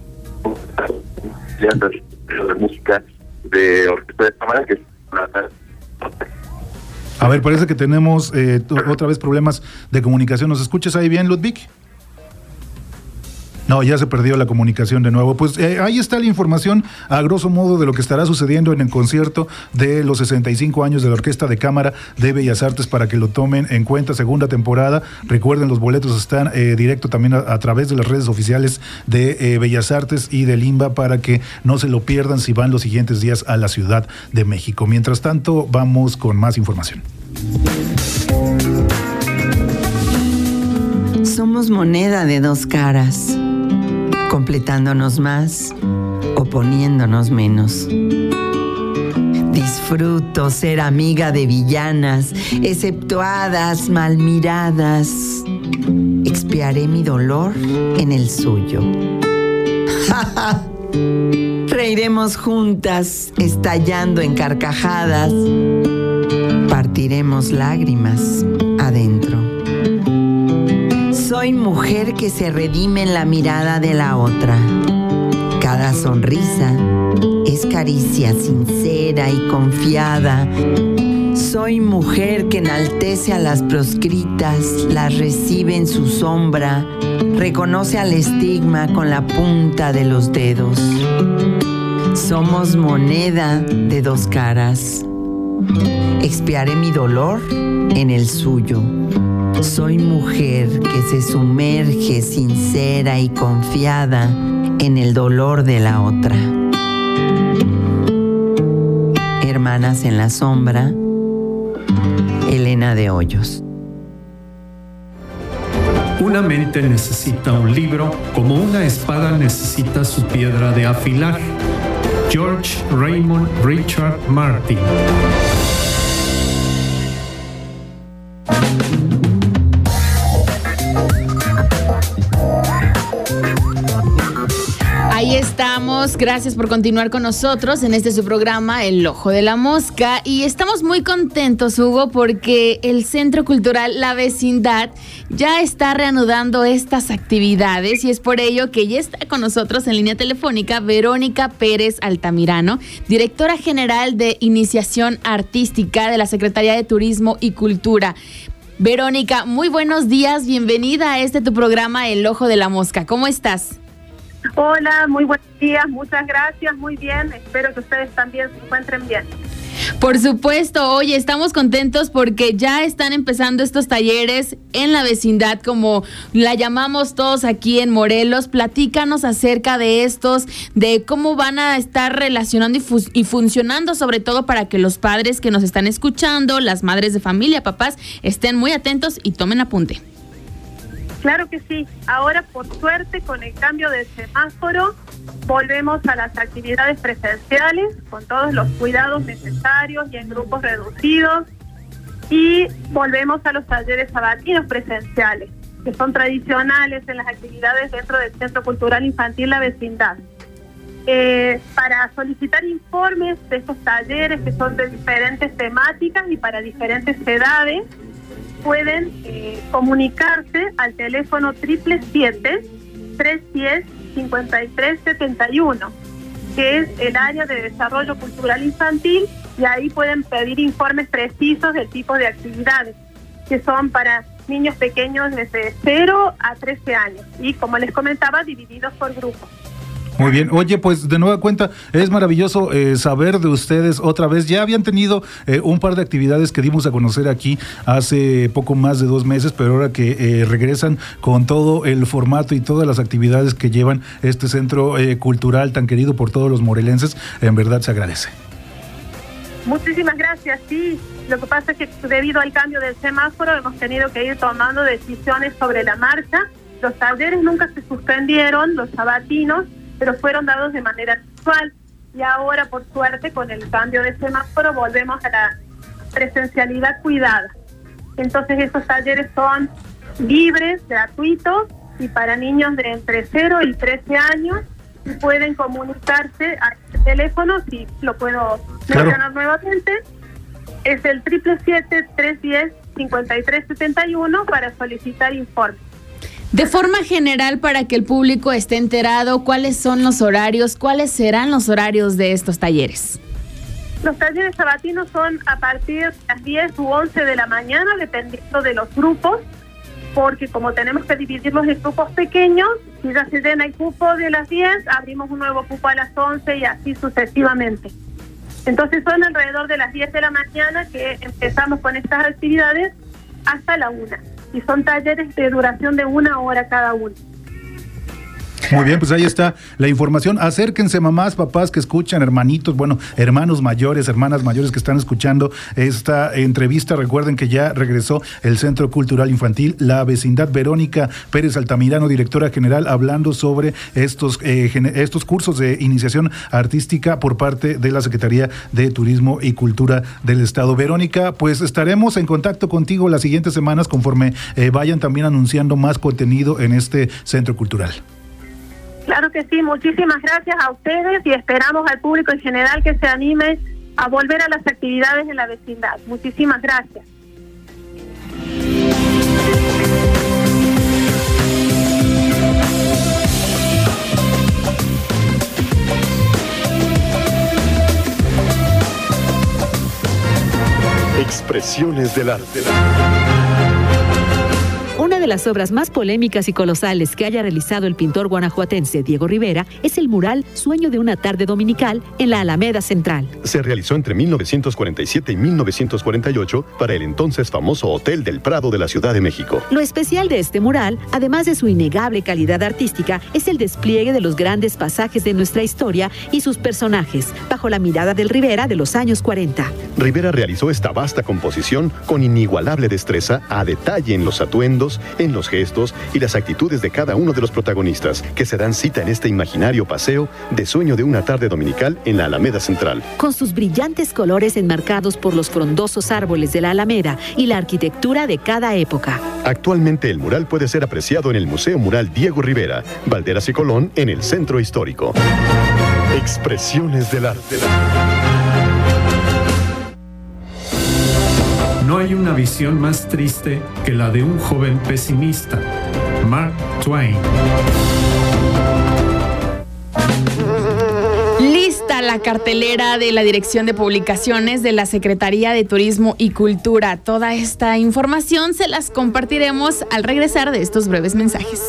de música de orquesta de cámara, que es una... A ver, parece que tenemos eh, otra vez problemas de comunicación. ¿Nos escuchas ahí bien, Ludwig? No, ya se perdió la comunicación de nuevo. Pues eh, ahí está la información, a grosso modo, de lo que estará sucediendo en el concierto de los sesenta y cinco años de la Orquesta de Cámara de Bellas Artes, para que lo tomen en cuenta. Segunda temporada. Recuerden, los boletos están eh, directo también a, a través de las redes oficiales de eh, Bellas Artes y del I N B A, para que no se lo pierdan si van los siguientes días a la Ciudad de México. Mientras tanto, vamos con más información. Somos moneda de dos caras, completándonos más, oponiéndonos menos. Disfruto ser amiga de villanas, exceptuadas, mal miradas. Expiaré mi dolor en el suyo. Reiremos juntas, estallando en carcajadas. Partiremos lágrimas adentro. Soy mujer que se redime en la mirada de la otra. Cada sonrisa es caricia sincera y confiada. Soy mujer que enaltece a las proscritas, las recibe en su sombra, reconoce al estigma con la punta de los dedos. Somos moneda de dos caras. Expiaré mi dolor en el suyo. Soy mujer que se sumerge sincera y confiada en el dolor de la otra. Hermanas en la sombra, Elena de Hoyos. Una mente necesita un libro como una espada necesita su piedra de afilar. George Raymond Richard Martin. Ahí estamos, gracias por continuar con nosotros en este su programa El Ojo de la Mosca, y estamos muy contentos, Hugo, porque el Centro Cultural La Vecindad ya está reanudando estas actividades, y es por ello que ya está con nosotros en línea telefónica Verónica Pérez Altamirano, directora general de Iniciación Artística de la Secretaría de Turismo y Cultura. Verónica, muy buenos días, bienvenida a este tu programa El Ojo de la Mosca, ¿cómo estás? Hola, muy buenos días, muchas gracias, muy bien, espero que ustedes también se encuentren bien. Por supuesto, oye, estamos contentos porque ya están empezando estos talleres en la vecindad, como la llamamos todos aquí en Morelos. Platícanos acerca de estos, de cómo van a estar relacionando y, fu- y funcionando, sobre todo para que los padres que nos están escuchando, las madres de familia, papás, estén muy atentos y tomen apunte. Claro que sí. Ahora, por suerte, con el cambio del semáforo, volvemos a las actividades presenciales con todos los cuidados necesarios y en grupos reducidos, y volvemos a los talleres sabatinos presenciales, que son tradicionales en las actividades dentro del Centro Cultural Infantil La Vecindad. Eh, para solicitar informes de estos talleres, que son de diferentes temáticas y para diferentes edades, pueden eh, comunicarse al teléfono siete siete siete, tres uno cero, cinco tres siete uno, que es el área de desarrollo cultural infantil, y ahí pueden pedir informes precisos del tipo de actividades, que son para niños pequeños desde cero a trece años, y como les comentaba, divididos por grupos. Muy bien. Oye, pues de nueva cuenta, es maravilloso eh, saber de ustedes otra vez. Ya habían tenido eh, un par de actividades que dimos a conocer aquí hace poco más de dos meses, pero ahora que eh, regresan con todo el formato y todas las actividades que llevan este centro eh, cultural tan querido por todos los morelenses, en verdad se agradece. Muchísimas gracias. Sí, lo que pasa es que debido al cambio del semáforo hemos tenido que ir tomando decisiones sobre la marcha. Los talleres nunca se suspendieron, los sabatinos, pero fueron dados de manera virtual, y ahora, por suerte, con el cambio de semáforo, volvemos a la presencialidad cuidada. Entonces, estos talleres son libres, gratuitos, y para niños de entre cero y trece años, y pueden comunicarse al teléfono, si lo puedo mencionar claro. nuevamente, es el siete siete siete, tres uno cero, cinco tres siete uno para solicitar informes. De forma general, para que el público esté enterado, ¿cuáles son los horarios? ¿Cuáles serán los horarios de estos talleres? Los talleres sabatinos son a partir de las diez u once de la mañana, dependiendo de los grupos, porque como tenemos que dividirlos en grupos pequeños, si ya se llena el cupo de las diez, abrimos un nuevo cupo a las once y así sucesivamente. Entonces son alrededor de las diez de la mañana que empezamos con estas actividades hasta la una. Y son talleres de duración de una hora cada uno. Muy bien, pues ahí está la información. Acérquense, mamás, papás que escuchan, hermanitos, bueno, hermanos mayores, hermanas mayores que están escuchando esta entrevista. Recuerden que ya regresó el Centro Cultural Infantil La Vecindad. Verónica Pérez Altamirano, directora general, hablando sobre estos, eh, estos cursos de iniciación artística por parte de la Secretaría de Turismo y Cultura del Estado. Verónica, pues estaremos en contacto contigo las siguientes semanas conforme eh, vayan también anunciando más contenido en este Centro Cultural. Claro que sí, muchísimas gracias a ustedes y esperamos al público en general que se anime a volver a las actividades de la vecindad. Muchísimas gracias. Expresiones del arte. Una de las obras más polémicas y colosales que haya realizado el pintor guanajuatense Diego Rivera es el mural Sueño de una tarde dominical en la Alameda Central. Se realizó entre mil novecientos cuarenta y siete y mil novecientos cuarenta y ocho para el entonces famoso Hotel del Prado de la Ciudad de México. Lo especial de este mural, además de su innegable calidad artística, es el despliegue de los grandes pasajes de nuestra historia y sus personajes, bajo la mirada del Rivera de los años cuarenta. Rivera realizó esta vasta composición con inigualable destreza, a detalle en los atuendos, en los gestos y las actitudes de cada uno de los protagonistas, que se dan cita en este imaginario paseo de Sueño de una tarde dominical en la Alameda Central. Con sus brillantes colores enmarcados por los frondosos árboles de la Alameda y la arquitectura de cada época. Actualmente el mural puede ser apreciado en el Museo Mural Diego Rivera, Valderas y Colón, en el Centro Histórico. Expresiones del arte. No hay una visión más triste que la de un joven pesimista. Mark Twain. Lista la cartelera de la Dirección de Publicaciones de la Secretaría de Turismo y Cultura. Toda esta información se las compartiremos al regresar de estos breves mensajes.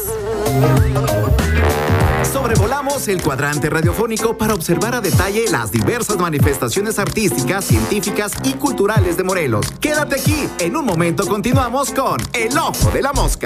Sobrevolamos el cuadrante radiofónico para observar a detalle las diversas manifestaciones artísticas, científicas y culturales de Morelos. Quédate aquí, en un momento continuamos con El Ojo de la Mosca.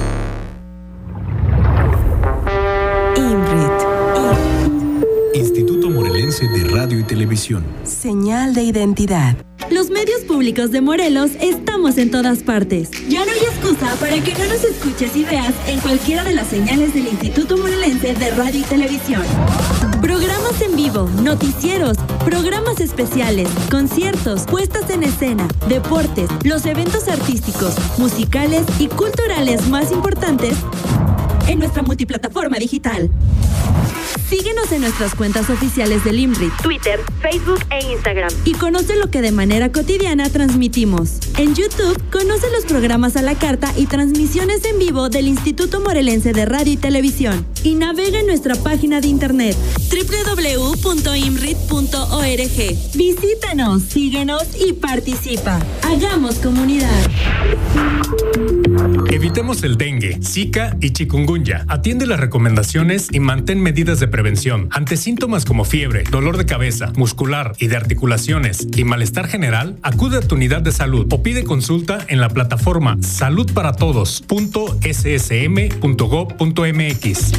IMRIT. Instituto Morelense de Radio y Televisión. Señal de identidad. Los medios públicos de Morelos estamos en todas partes. Ya no hay excusa para que no nos escuches y veas en cualquiera de las señales del Instituto Morelense de Radio y Televisión. Programas en vivo, noticieros, programas especiales, conciertos, puestas en escena, deportes, los eventos artísticos, musicales y culturales más importantes en nuestra multiplataforma digital. Síguenos en nuestras cuentas oficiales del IMRIT, Twitter, Facebook e Instagram. Y conoce lo que de manera cotidiana transmitimos. En YouTube, conoce los programas a la carta y transmisiones en vivo del Instituto Morelense de Radio y Televisión. Y navega en nuestra página de internet doble u doble u doble u punto imrit punto org. Visítanos, síguenos y participa. Hagamos comunidad. Evitemos el dengue, zika y chikungunya. Atiende las recomendaciones y mantén medidas de prevención. Ante síntomas como fiebre, dolor de cabeza, muscular y de articulaciones y malestar general, acude a tu unidad de salud o pide consulta en la plataforma salud para todos punto s s m punto gob punto m x.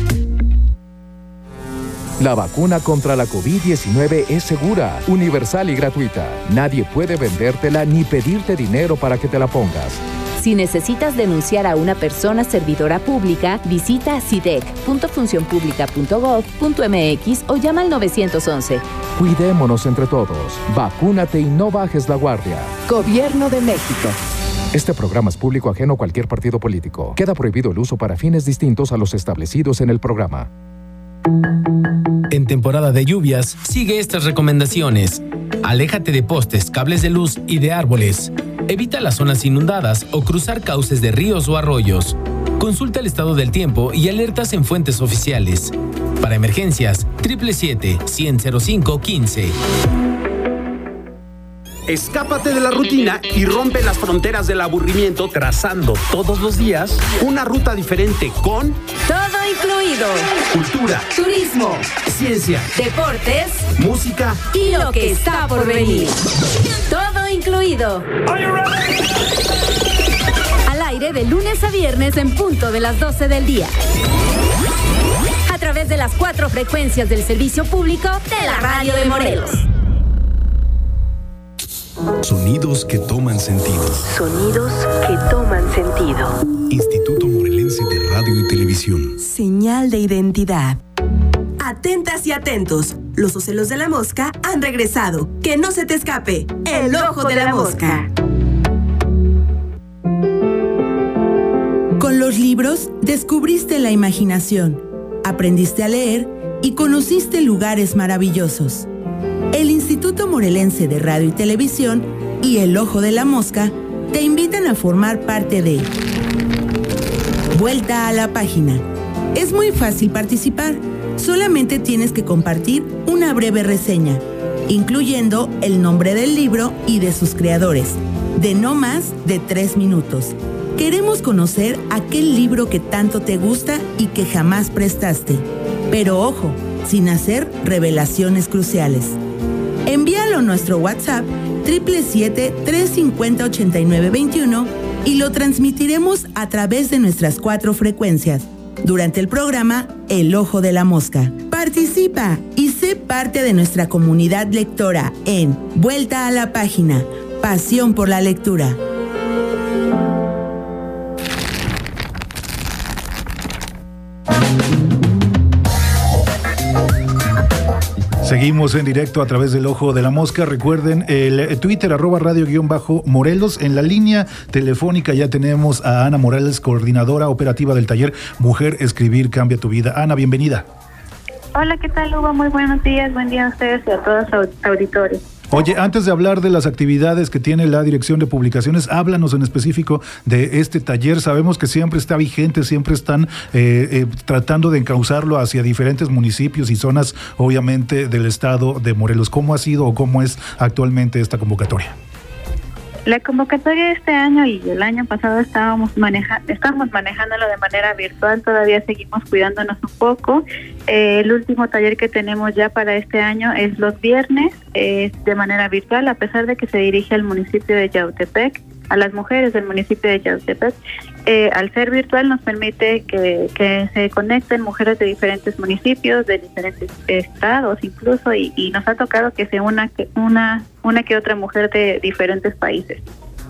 La vacuna contra la COVID diecinueve es segura, universal y gratuita. Nadie puede vendértela ni pedirte dinero para que te la pongas. Si necesitas denunciar a una persona servidora pública, visita sidec punto función pública punto gob punto m x o llama al nueve once. Cuidémonos entre todos. Vacúnate y no bajes la guardia. Gobierno de México. Este programa es público ajeno a cualquier partido político. Queda prohibido el uso para fines distintos a los establecidos en el programa. En temporada de lluvias, sigue estas recomendaciones. Aléjate de postes, cables de luz y de árboles. Evita las zonas inundadas o cruzar cauces de ríos o arroyos. Consulta el estado del tiempo y alertas en fuentes oficiales. Para emergencias, siete siete siete, cien, cero cinco, quince. Escápate de la rutina y rompe las fronteras del aburrimiento trazando todos los días una ruta diferente con Todo incluido. cultura, Turismo, ciencia, deportes, música y lo que está por venir. Todo incluido. Al aire de lunes a viernes en punto de las doce del día. A través de las cuatro frecuencias del servicio público de la Radio de Morelos. Sonidos que toman sentido. Sonidos que toman sentido. Instituto Morelense de Radio y Televisión. Señal de identidad. Atentas y atentos. Los ocelos de la mosca han regresado. Que no se te escape. El ojo de la mosca. Con los libros descubriste la imaginación, aprendiste a leer y conociste lugares maravillosos. El Instituto Morelense de Radio y Televisión y El Ojo de la Mosca te invitan a formar parte de Vuelta a la Página. Es muy fácil participar. Solamente tienes que compartir una breve reseña, incluyendo el nombre del libro y de sus creadores, de no más de tres minutos. Queremos conocer aquel libro que tanto te gusta y que jamás prestaste. Pero ojo, sin hacer revelaciones cruciales. Envíalo a nuestro WhatsApp siete siete siete, tres cinco cero, ocho nueve dos uno y lo transmitiremos a través de nuestras cuatro frecuencias durante el programa El Ojo de la Mosca. Participa y sé parte de nuestra comunidad lectora en Vuelta a la Página, Pasión por la Lectura. Seguimos en directo a través del Ojo de la Mosca. Recuerden el Twitter, arroba radio guión bajo Morelos. En la línea telefónica ya tenemos a Ana Morales, coordinadora operativa del taller Mujer Escribir Cambia tu Vida. Ana, bienvenida. Hola, ¿qué tal, Hugo? Muy buenos días. Buen día a ustedes y a todos los auditores. Oye, antes de hablar de las actividades que tiene la Dirección de Publicaciones, háblanos en específico de este taller. Sabemos que siempre está vigente, siempre están eh, eh, tratando de encauzarlo hacia diferentes municipios y zonas, obviamente, del estado de Morelos. ¿Cómo ha sido o cómo es actualmente esta convocatoria? La convocatoria de este año y el año pasado estábamos manejando, estábamos manejándolo de manera virtual, todavía seguimos cuidándonos un poco. Eh, el último taller que tenemos ya para este año es los viernes, eh, de manera virtual, a pesar de que se dirige al municipio de Yautepec, a las mujeres del municipio de Yautepec. Eh, al ser virtual nos permite que, que se conecten mujeres de diferentes municipios, de diferentes estados incluso, y, y nos ha tocado que se una, una, una que otra mujer de diferentes países.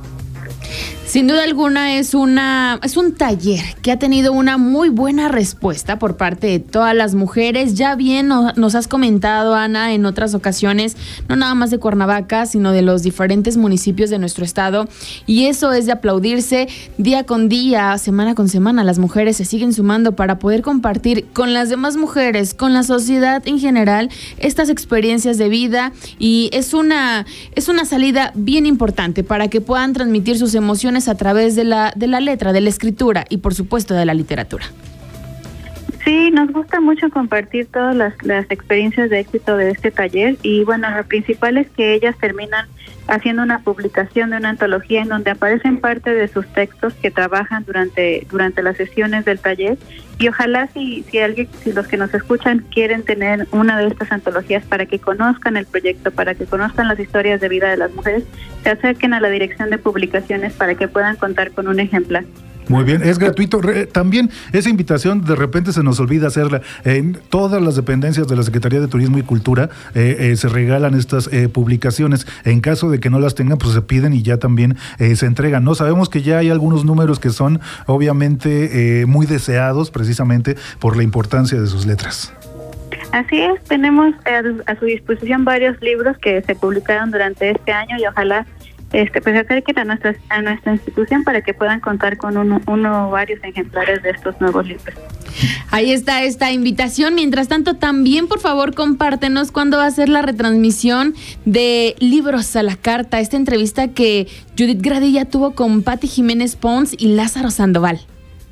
Sin duda alguna es una es un taller que ha tenido una muy buena respuesta por parte de todas las mujeres. Ya bien nos, nos has comentado, Ana, en otras ocasiones, no nada más de Cuernavaca, sino de los diferentes municipios de nuestro estado. Y eso es de aplaudirse. Día con día, semana con semana, las mujeres se siguen sumando para poder compartir con las demás mujeres, con la sociedad en general, estas experiencias de vida. Y es una, es una salida bien importante para que puedan transmitir sus emociones a través de la de la letra, de la escritura y por supuesto de la literatura. Sí, nos gusta mucho compartir todas las, las experiencias de éxito de este taller y bueno, lo principal es que ellas terminan haciendo una publicación de una antología en donde aparecen parte de sus textos que trabajan durante durante las sesiones del taller y ojalá si si alguien, si los que nos escuchan quieren tener una de estas antologías para que conozcan el proyecto, para que conozcan las historias de vida de las mujeres, se acerquen a la Dirección de Publicaciones para que puedan contar con un ejemplar. Muy bien, es gratuito. También esa invitación de repente se nos olvida hacerla. En todas las dependencias de la Secretaría de Turismo y Cultura eh, eh, se regalan estas eh, publicaciones. En caso de que no las tengan, pues se piden y ya también eh, se entregan, ¿no? Sabemos que ya hay algunos números que son obviamente eh, muy deseados precisamente por la importancia de sus letras. Así es, tenemos a, a su disposición varios libros que se publicaron durante este año y ojalá Este, pues acerquen a nuestra, a nuestra institución para que puedan contar con uno, uno o varios ejemplares de estos nuevos libros. Ahí está esta invitación. Mientras tanto, también por favor compártenos cuándo va a ser la retransmisión de Libros a la Carta, esta entrevista que Judith Gradilla tuvo con Patti Jiménez Pons y Lázaro Sandoval.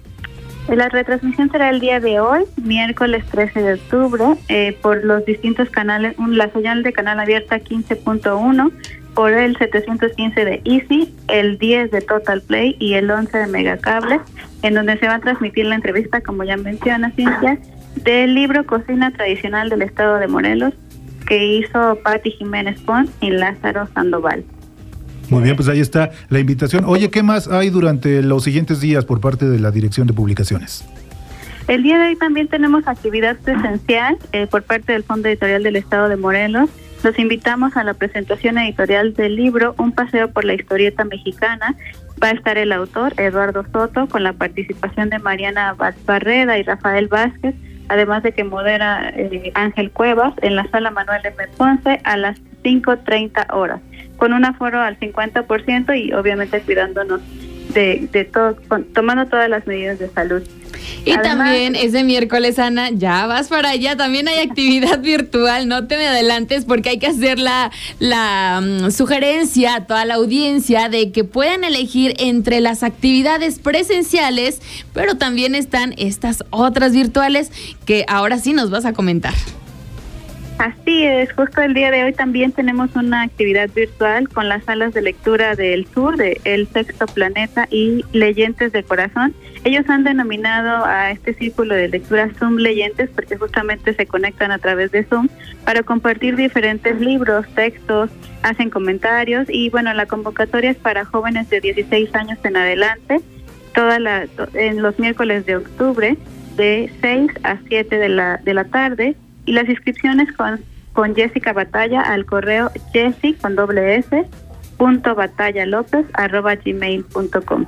La retransmisión será el día de hoy, miércoles trece de octubre, eh, por los distintos canales, la señal de canal abierta quince punto uno, por el setecientos quince de Easy, el diez de Total Play y el once de Megacable, en donde se va a transmitir la entrevista, como ya menciona Cintia, del libro Cocina Tradicional del Estado de Morelos, que hizo Patti Jiménez Pons y Lázaro Sandoval. Muy bien, pues ahí está la invitación. Oye, ¿qué más hay durante los siguientes días por parte de la Dirección de Publicaciones? El día de hoy también tenemos actividad presencial eh, por parte del Fondo Editorial del Estado de Morelos. Los invitamos a la presentación editorial del libro Un paseo por la historieta mexicana. Va a estar el autor, Eduardo Soto, con la participación de Mariana Barreda y Rafael Vázquez, además de que modera eh, Ángel Cuevas en la Sala Manuel M. Ponce a las cinco treinta horas, con un aforo al cincuenta por ciento y obviamente cuidándonos de, de todo, con, tomando todas las medidas de salud. Y además, también ese miércoles, Ana, ya vas para allá, también hay actividad virtual, no te me adelantes porque hay que hacer la, la um, sugerencia a toda la audiencia de que puedan elegir entre las actividades presenciales, pero también están estas otras virtuales que ahora sí nos vas a comentar. Así es, justo el día de hoy también tenemos una actividad virtual con las salas de lectura del sur, de El Sexto Planeta y Leyentes de Corazón. Ellos han denominado a este círculo de lectura Zoom Leyentes porque justamente se conectan a través de Zoom para compartir diferentes libros, textos, hacen comentarios y bueno, la convocatoria es para jóvenes de dieciséis años en adelante, toda la, en los miércoles de octubre de seis a siete de la, de la tarde. Y las inscripciones con, con Jessica Batalla al correo jessy con doble s punto batalla lópez arroba gmail punto com.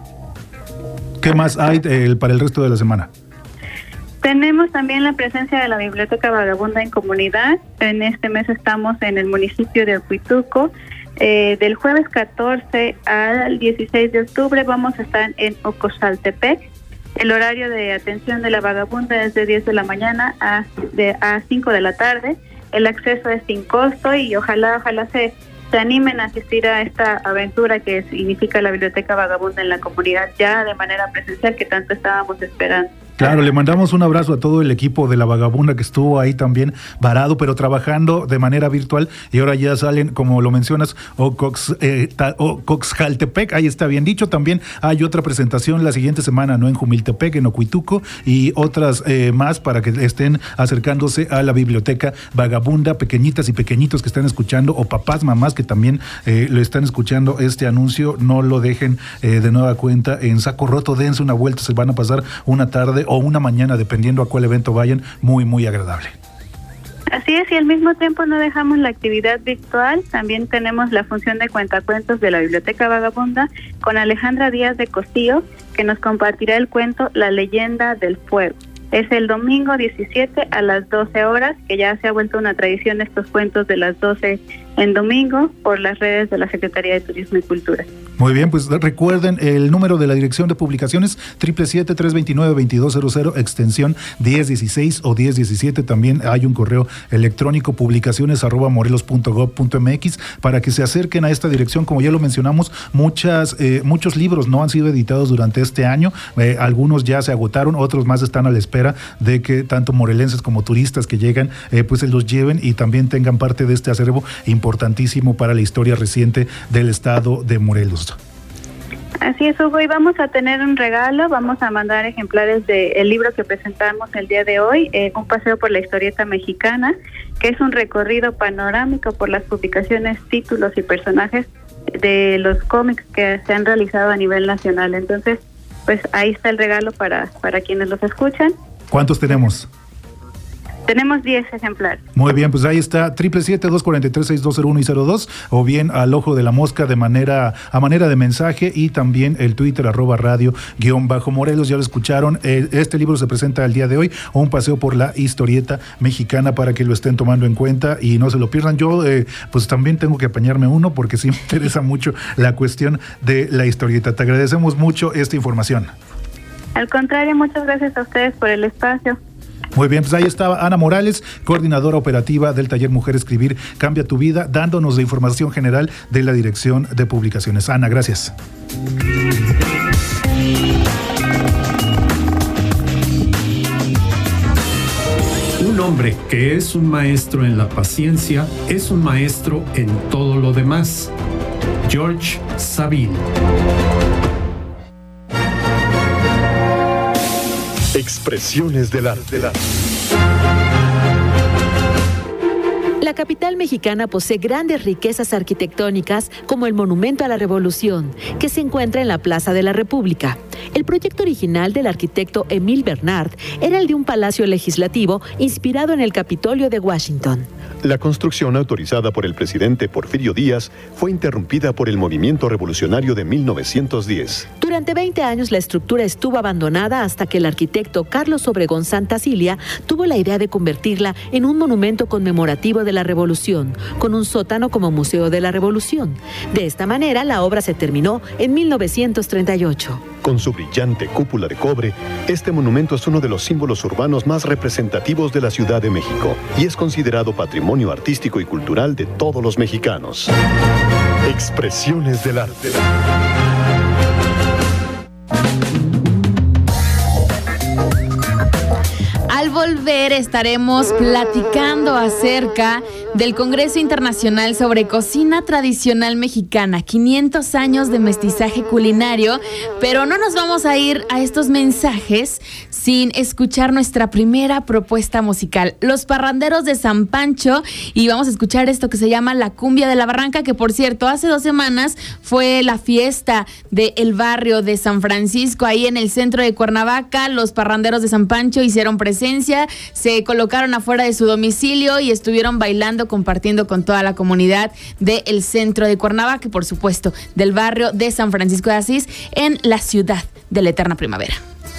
¿Qué más hay eh, para el resto de la semana? Tenemos también la presencia de la Biblioteca Vagabunda en comunidad. En este mes estamos en el municipio de Ocuituco. Eh, del jueves catorce al dieciséis de octubre vamos a estar en Ocoxaltepec. El horario de atención de la vagabunda es de diez de la mañana a, de, a cinco de la tarde. El acceso es sin costo y ojalá, ojalá se, se animen a asistir a esta aventura que significa la Biblioteca Vagabunda en la comunidad ya de manera presencial que tanto estábamos esperando. Claro, le mandamos un abrazo a todo el equipo de La Vagabunda que estuvo ahí también varado, pero trabajando de manera virtual y ahora ya salen, como lo mencionas, Ocox, eh, ta, Ocoxaltepec, ahí está bien dicho. También hay otra presentación la siguiente semana, ¿no? En Jumiltepec, en Ocuituco y otras eh, más para que estén acercándose a la Biblioteca Vagabunda, pequeñitas y pequeñitos que están escuchando o papás, mamás que también eh, lo están escuchando este anuncio, no lo dejen eh, de nueva cuenta en saco roto, dense una vuelta, se van a pasar una tarde o una mañana, dependiendo a cuál evento vayan, muy, muy agradable. Así es, y al mismo tiempo no dejamos la actividad virtual, también tenemos la función de cuentacuentos de la Biblioteca Vagabunda con Alejandra Díaz de Costillo, que nos compartirá el cuento La Leyenda del Fuego. Es el domingo diecisiete a las doce horas, que ya se ha vuelto una tradición estos cuentos de las doce en domingo por las redes de la Secretaría de Turismo y Cultura. Muy bien, pues recuerden el número de la Dirección de Publicaciones, siete siete siete, tres dos nueve, veintidós cero cero, extensión diez dieciséis o diez diecisiete. También hay un correo electrónico, publicaciones arroba morelos punto gob punto mx, para que se acerquen a esta dirección. Como ya lo mencionamos, muchas eh, muchos libros no han sido editados durante este año, eh, algunos ya se agotaron, otros más están a la espera de que tanto morelenses como turistas que llegan, eh, pues se los lleven y también tengan parte de este acervo importantísimo para la historia reciente del estado de Morelos. Así es, Hugo, y vamos a tener un regalo, vamos a mandar ejemplares del libro que presentamos el día de hoy, eh, Un paseo por la historieta mexicana, que es un recorrido panorámico por las publicaciones, títulos y personajes de los cómics que se han realizado a nivel nacional. Entonces, pues ahí está el regalo para, para quienes los escuchan. ¿Cuántos tenemos? Tenemos diez ejemplares. Muy bien, pues ahí está, siete siete siete, dos cuatro tres, seis dos cero uno y cero dos, o bien al Ojo de la Mosca de manera, a manera de mensaje, y también el Twitter, arroba radio, guión bajo Morelos, ya lo escucharon. Este libro se presenta el día de hoy, Un paseo por la historieta mexicana, para que lo estén tomando en cuenta y no se lo pierdan. Yo, eh, pues también tengo que apañarme uno, porque sí me interesa mucho la cuestión de la historieta. Te agradecemos mucho esta información. Al contrario, muchas gracias a ustedes por el espacio. Muy bien, pues ahí estaba Ana Morales, coordinadora operativa del taller Mujer Escribir Cambia tu Vida, dándonos la información general de la Dirección de Publicaciones. Ana, gracias. Un hombre que es un maestro en la paciencia es un maestro en todo lo demás. George Sabine. Expresiones del arte. La capital mexicana posee grandes riquezas arquitectónicas como el Monumento a la Revolución, que se encuentra en la Plaza de la República. El proyecto original del arquitecto Émile Bernard era el de un palacio legislativo inspirado en el Capitolio de Washington. La construcción, autorizada por el presidente Porfirio Díaz, fue interrumpida por el movimiento revolucionario de mil novecientos diez. Durante veinte años la estructura estuvo abandonada hasta que el arquitecto Carlos Obregón Santacilia tuvo la idea de convertirla en un monumento conmemorativo de la Revolución, con un sótano como Museo de la Revolución. De esta manera, la obra se terminó en mil novecientos treinta y ocho. Con su brillante cúpula de cobre, este monumento es uno de los símbolos urbanos más representativos de la Ciudad de México y es considerado patrimonio artístico y cultural de todos los mexicanos. Expresiones del arte. Al volver volver estaremos platicando acerca del Congreso Internacional sobre Cocina Tradicional Mexicana, quinientos años de mestizaje culinario, pero no nos vamos a ir a estos mensajes sin escuchar nuestra primera propuesta musical, Los Parranderos de San Pancho, y vamos a escuchar esto que se llama La Cumbia de la Barranca, que por cierto, hace dos semanas fue la fiesta del barrio de San Francisco, ahí en el centro de Cuernavaca. Los Parranderos de San Pancho hicieron presencia, se colocaron afuera de su domicilio y estuvieron bailando, compartiendo con toda la comunidad del centro de Cuernavaca y por supuesto del barrio de San Francisco de Asís, en la ciudad de la eterna primavera.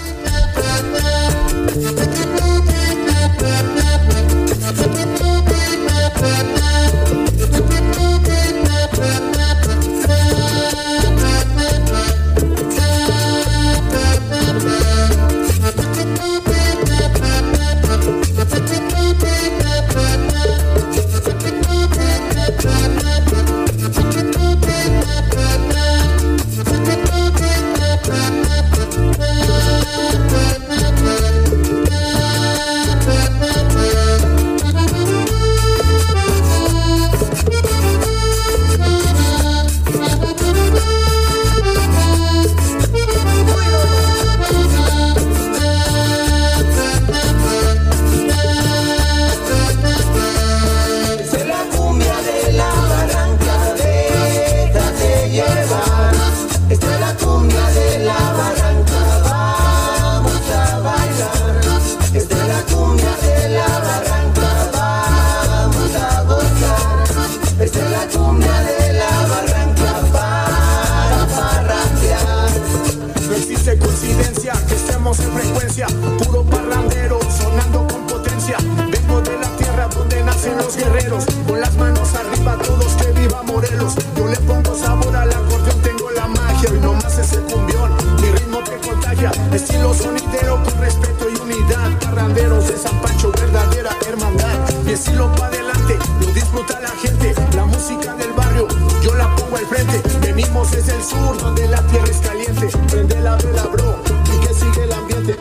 En frecuencia, puro parrandero, sonando con potencia. Vengo de la tierra donde nacen los guerreros, con las manos arriba todos, que viva Morelos. Yo le pongo sabor al acordeón, tengo la magia y no más ese cumbión. Mi ritmo te contagia, estilo sonidero con respeto y unidad. Parranderos de San Pancho, verdadera hermandad. Mi estilo pa' adelante, lo disfruta la gente. La música del barrio, yo la pongo al frente. Venimos desde el sur, donde la tierra es caliente. Prende la vela, bro, y que sigue el ambiente.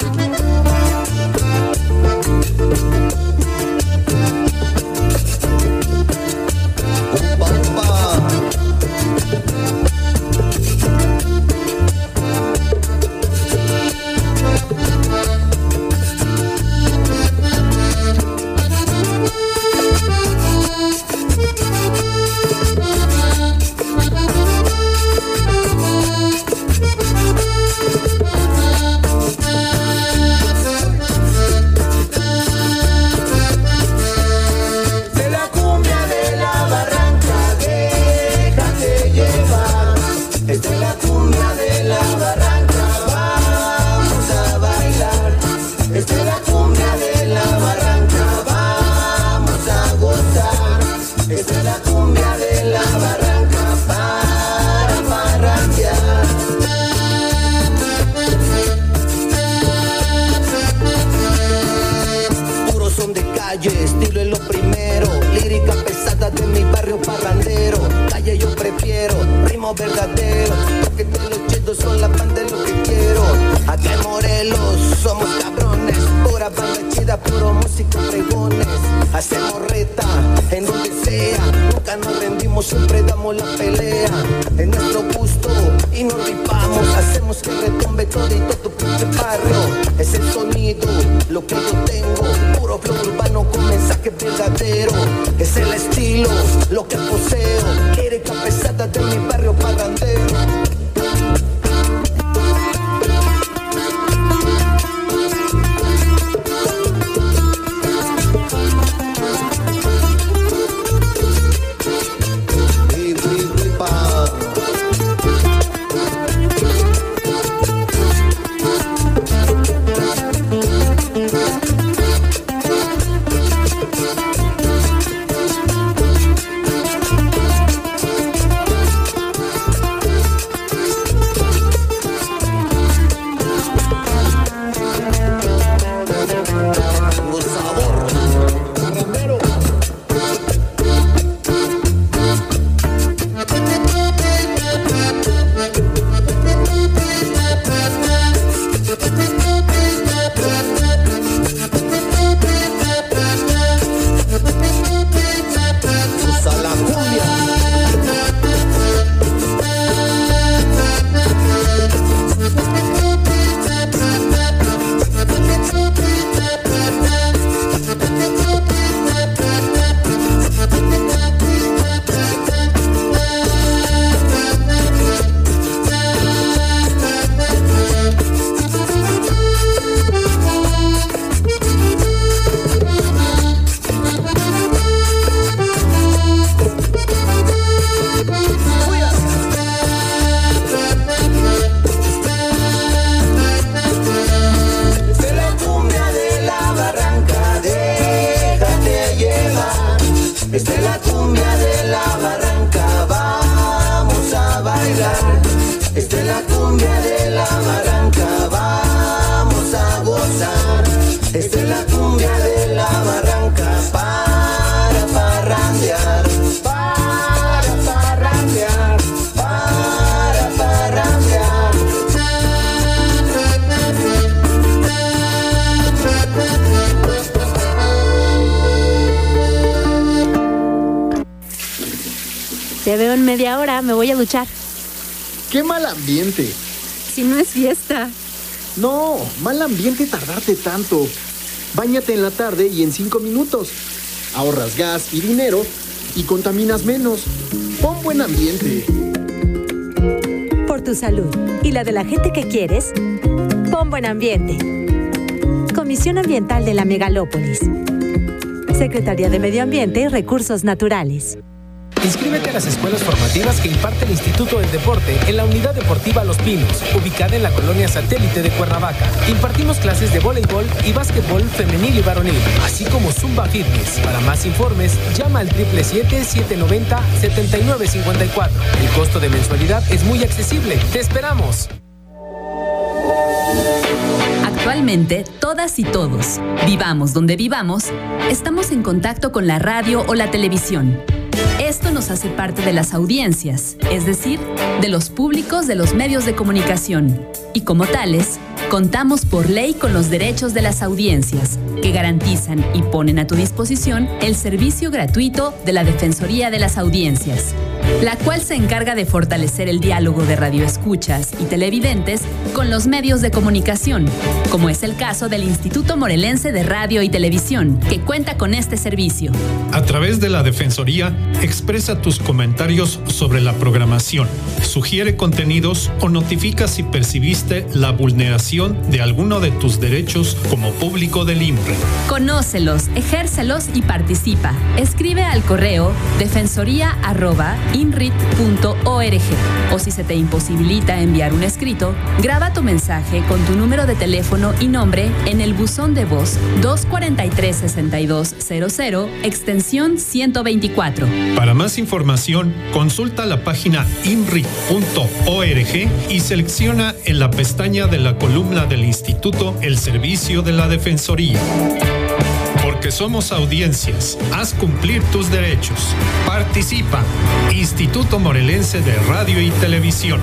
Estilo es lo primero, lírica pesada de mi barrio parrandero. Calle yo prefiero, ritmo verdadero, porque de los chetos son la banda de lo que quiero. Acá en Morelos somos cabrones, pura banda chida, puro música pregones. Hacemos reta en donde sea, nunca nos rendimos, siempre damos la pelea. En nuestro gusto y nos rifamos, hacemos que retumbe todito tu pinche barrio. Es el sonido, lo que yo tengo, puro flow urbano con mensaje verdadero. Es el estilo, lo que poseo, lírica pesada de mi barrio parrandero. Te veo en media hora, me voy a duchar. ¡Qué mal ambiente! Si no es fiesta. No, mal ambiente tardarte tanto. Báñate en la tarde y en cinco minutos. Ahorras gas y dinero y contaminas menos. Pon buen ambiente. Por tu salud y la de la gente que quieres, pon buen ambiente. Comisión Ambiental de la Megalópolis. Secretaría de Medio Ambiente y Recursos Naturales. Inscríbete a las escuelas formativas que imparte el Instituto del Deporte en la Unidad Deportiva Los Pinos, ubicada en la colonia Satélite de Cuernavaca. Impartimos clases de voleibol y básquetbol femenil y varonil, así como Zumba Fitness. Para más informes, llama al siete siete siete, siete nueve cero, siete nueve cinco cuatro. El costo de mensualidad es muy accesible. ¡Te esperamos! Actualmente, todas y todos, vivamos donde vivamos, estamos en contacto con la radio o la televisión. Esto nos hace parte de las audiencias, es decir, de los públicos de los medios de comunicación. Y como tales, contamos por ley con los derechos de las audiencias, que garantizan y ponen a tu disposición el servicio gratuito de la Defensoría de las Audiencias, la cual se encarga de fortalecer el diálogo de radioescuchas y televidentes con los medios de comunicación, como es el caso del Instituto Morelense de Radio y Televisión, que cuenta con este servicio. A través de la Defensoría, expresa tus comentarios sobre la programación, sugiere contenidos o notifica si percibiste la vulneración de alguno de tus derechos como público del I M R E. Conócelos, ejércelos y participa. Escribe al correo defensoría arroba inrit punto org, o si se te imposibilita enviar un escrito, graba tu mensaje con tu número de teléfono y nombre en el buzón de voz dos cuatro tres, seis dos cero cero, extensión ciento veinticuatro. Para más información, consulta la página inrit punto org y selecciona en la pestaña de la columna del Instituto el servicio de la Defensoría. Porque somos audiencias, haz cumplir tus derechos. Participa. Instituto Morelense de Radio y Televisión.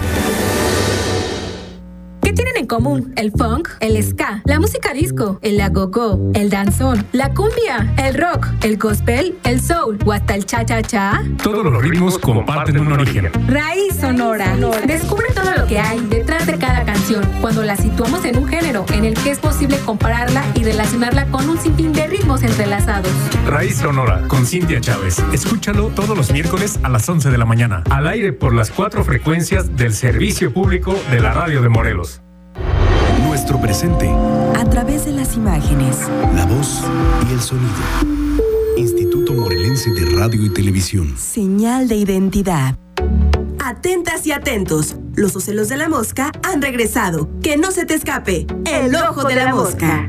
¿Qué tienen en común el funk, el ska, la música disco, el agogó, el danzón, la cumbia, el rock, el gospel, el soul o hasta el cha-cha-cha? Todos los ritmos comparten un origen. Raíz Sonora. Descubre todo lo que hay detrás de cada canción cuando la situamos en un género en el que es posible compararla y relacionarla con un sinfín de ritmos entrelazados. Raíz Sonora con Cintia Chávez. Escúchalo todos los miércoles a las once de la mañana. Al aire por las cuatro frecuencias del servicio público de la radio de Morelos. Nuestro presente. A través de las imágenes, La voz y el sonido. Instituto Morelense de Radio y Televisión. Señal de identidad. Atentas y atentos, los ocelos de la mosca han regresado. Que no se te escape, el ojo de la mosca.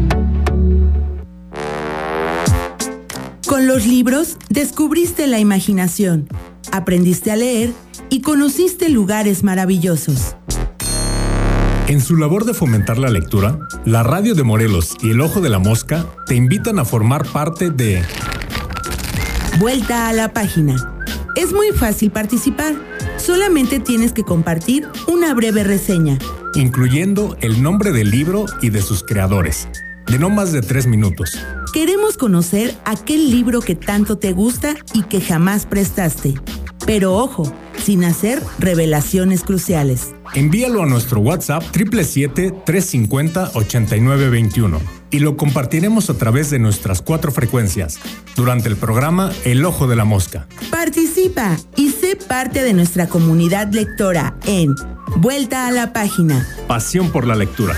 Con los libros descubriste la imaginación, aprendiste a leer y conociste lugares maravillosos. En su labor de fomentar la lectura, la Radio de Morelos y el Ojo de la Mosca te invitan a formar parte de Vuelta a la página. Es muy fácil participar. Solamente tienes que compartir una breve reseña, incluyendo el nombre del libro y de sus creadores, de no más de tres minutos. Queremos conocer aquel libro que tanto te gusta y que jamás prestaste. Pero ojo, sin hacer revelaciones cruciales. Envíalo a nuestro WhatsApp siete siete siete, tres cinco cero, ocho nueve dos uno y lo compartiremos a través de nuestras cuatro frecuencias durante el programa El Ojo de la Mosca. Participa y sé parte de nuestra comunidad lectora en Vuelta a la Página. Pasión por la lectura.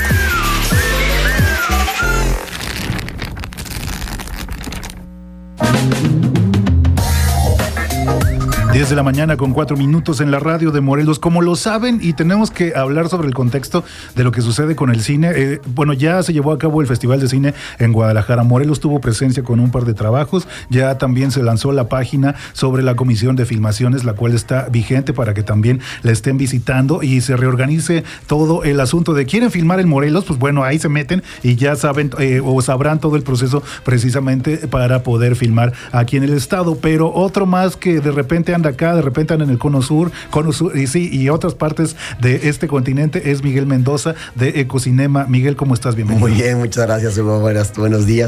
diez de la mañana con cuatro minutos en la radio de Morelos. Como lo saben, y tenemos que hablar sobre el contexto de lo que sucede con el cine. Eh, bueno, ya se llevó a cabo el Festival de Cine en Guadalajara. Morelos tuvo presencia con un par de trabajos. Ya también se lanzó la página sobre la Comisión de Filmaciones, la cual está vigente para que también la estén visitando y se reorganice todo el asunto de quieren filmar en Morelos. Pues bueno, ahí se meten y ya saben eh, o sabrán todo el proceso precisamente para poder filmar aquí en el estado. Pero otro más que de repente anda acá, de repente andan en el cono sur, cono sur y sí, y otras partes de este continente es Miguel Mendoza de Ecocinema. Miguel, ¿cómo estás? Bienvenido. Muy bien, muchas gracias, Hugo. Buenas, buenos días.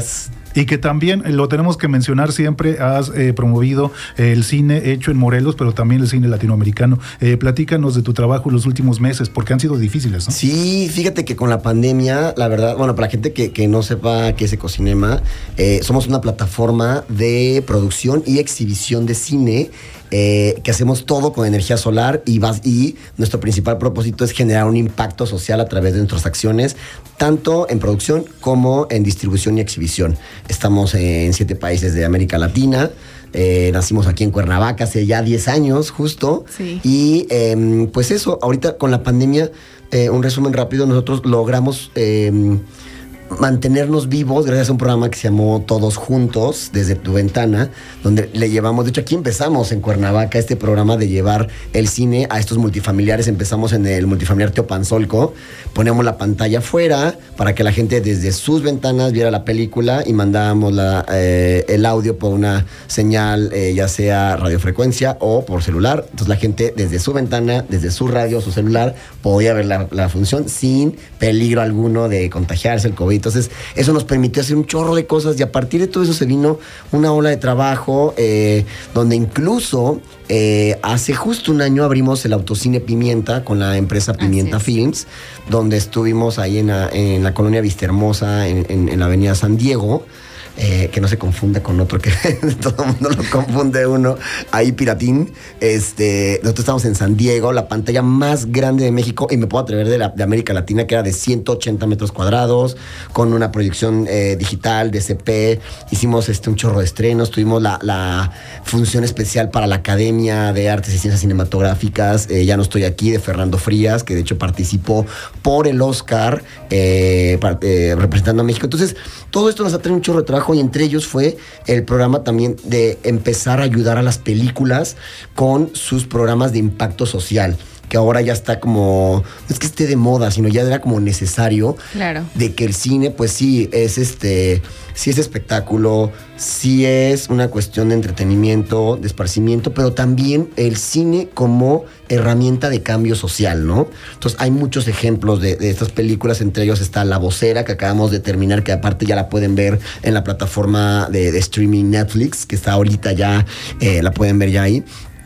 Y que también, lo tenemos que mencionar siempre, has eh, promovido el cine hecho en Morelos, pero también el cine latinoamericano. Eh, platícanos de tu trabajo en los últimos meses, porque han sido difíciles, ¿no? Sí, fíjate que con la pandemia, la verdad, bueno, para la gente que, que no sepa qué es Ecocinema, eh, somos una plataforma de producción y exhibición de cine, Eh, que hacemos todo con energía solar y, vas, y nuestro principal propósito es generar un impacto social a través de nuestras acciones, tanto en producción como en distribución y exhibición. Estamos en siete países de América Latina. Eh, nacimos aquí en Cuernavaca hace ya diez años justo. Sí. Y eh, pues eso, ahorita con la pandemia, eh, un resumen rápido, nosotros logramos Eh, mantenernos vivos gracias a un programa que se llamó Todos Juntos, desde tu ventana, donde le llevamos, de hecho aquí empezamos en Cuernavaca este programa de llevar el cine a estos multifamiliares. Empezamos en el multifamiliar Teopanzolco, ponemos la pantalla afuera para que la gente desde sus ventanas viera la película y mandábamos la, eh, el audio por una señal, eh, ya sea radiofrecuencia o por celular. Entonces la gente desde su ventana, desde su radio, su celular, podía ver la, la función sin peligro alguno de contagiarse el COVID. Entonces, eso nos permitió hacer un chorro de cosas y a partir de todo eso se vino una ola de trabajo eh, donde incluso eh, hace justo un año abrimos el Autocine Pimienta con la empresa Pimienta Films, donde estuvimos ahí en la, en la colonia Vistahermosa, en, en, en la avenida San Diego. Eh, que no se confunda con otro, que todo el mundo lo confunde uno, ahí Piratín. Este, nosotros estamos en San Diego, la pantalla más grande de México, y me puedo atrever de, la, de América Latina, que era de ciento ochenta metros cuadrados, con una proyección eh, digital, D C P. Hicimos este, un chorro de estrenos, tuvimos la, la función especial para la Academia de Artes y Ciencias Cinematográficas, eh, Ya no estoy aquí, de Fernando Frías, que de hecho participó por el Oscar, eh, para, eh, representando a México. Entonces, todo esto nos ha traído un chorro de trabajo, y entre ellos fue el programa también de empezar a ayudar a las películas con sus programas de impacto social, que ahora ya está como, no es que esté de moda, sino ya era como necesario. Claro. De que el cine, pues sí, es este, sí es espectáculo, sí es una cuestión de entretenimiento, de esparcimiento, pero también el cine como herramienta de cambio social, ¿no? Entonces hay muchos ejemplos de, de estas películas, entre ellos está La Vocera, que acabamos de terminar, que aparte ya la pueden ver en la plataforma de, de streaming Netflix, que está ahorita ya, eh, la pueden ver ya ahí.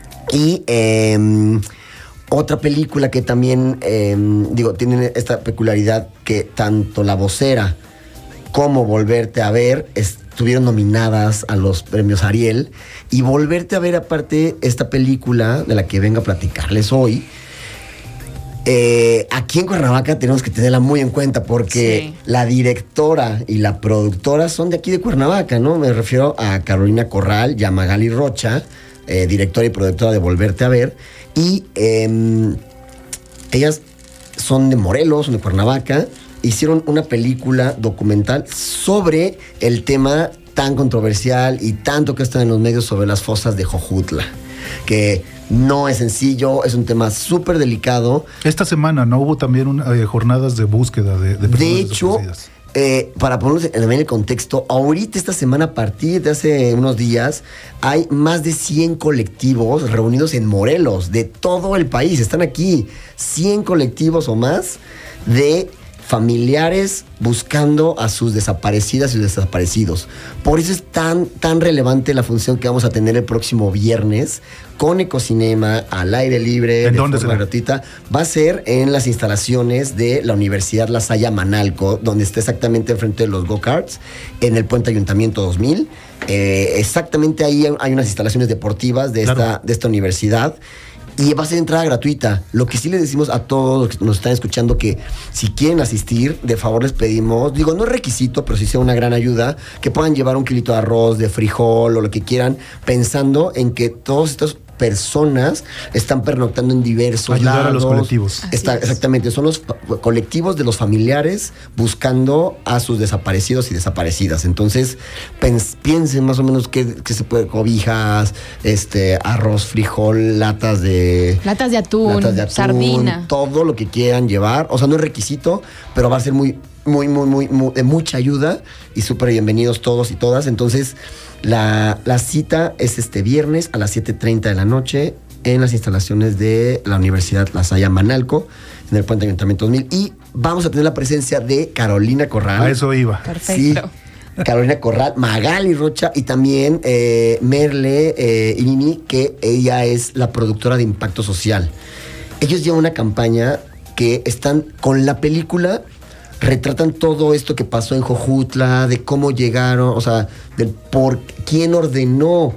Y eh, otra película que también, eh, digo, tiene esta peculiaridad que tanto La Vocera como Volverte a Ver estuvieron nominadas a los premios Ariel. Y Volverte a Ver, aparte, esta película de la que vengo a platicarles hoy, eh, aquí en Cuernavaca tenemos que tenerla muy en cuenta porque sí, la directora y la productora son de aquí de Cuernavaca, ¿no? Me refiero a Carolina Corral y a Magali Rocha, eh, directora y productora de Volverte a Ver. Y eh, ellas son de Morelos, son de Cuernavaca. Hicieron una película documental sobre el tema tan controversial y tanto que está en los medios sobre las fosas de Jojutla, que no es sencillo, es un tema súper delicado. Esta semana, ¿no? Hubo también una, eh, jornadas de búsqueda de, de personas De hecho, eh, para ponerlos en el contexto, ahorita esta semana, a partir de hace unos días, hay más de cien colectivos reunidos en Morelos, de todo el país. Están aquí cien colectivos o más de familiares buscando a sus desaparecidas y desaparecidos. Por eso es tan, tan relevante la función que vamos a tener el próximo viernes con Ecocinema, al aire libre, ¿En de dónde forma será? gratuita. Va a ser en las instalaciones de la Universidad La Salle Manalco, donde está exactamente enfrente de los go-karts, en el Puente Ayuntamiento dos mil. Eh, exactamente ahí hay unas instalaciones deportivas de, claro, esta, de esta universidad. Y va a ser entrada gratuita. Lo que sí les decimos a todos los que nos están escuchando, que si quieren asistir, de favor les pedimos, digo, no es requisito, pero sí sea una gran ayuda, que puedan llevar un kilito de arroz, de frijol o lo que quieran, pensando en que todos estos personas están pernoctando en diversos Ayudar lados. a los colectivos. Está, exactamente, son los colectivos de los familiares buscando a sus desaparecidos y desaparecidas. Entonces, pens, piensen más o menos qué, qué se puede, cobijas, este, arroz, frijol, latas de... Latas de atún, latas de atún, sardina. Todo lo que quieran llevar. O sea, no es requisito, pero va a ser muy, muy, muy, muy, muy de mucha ayuda y súper bienvenidos todos y todas. Entonces, La, la cita es este viernes a las siete treinta de la noche en las instalaciones de la Universidad La Salle Manalco, en el Puente Ayuntamiento dos mil. Y vamos a tener la presencia de Carolina Corral. A eso iba. Perfecto. Sí, Carolina Corral, Magali Rocha y también eh, Merle eh, Inini, que ella es la productora de Impacto Social. Ellos llevan una campaña que están con la película, retratan todo esto que pasó en Jojutla, de cómo llegaron, o sea, del por quién ordenó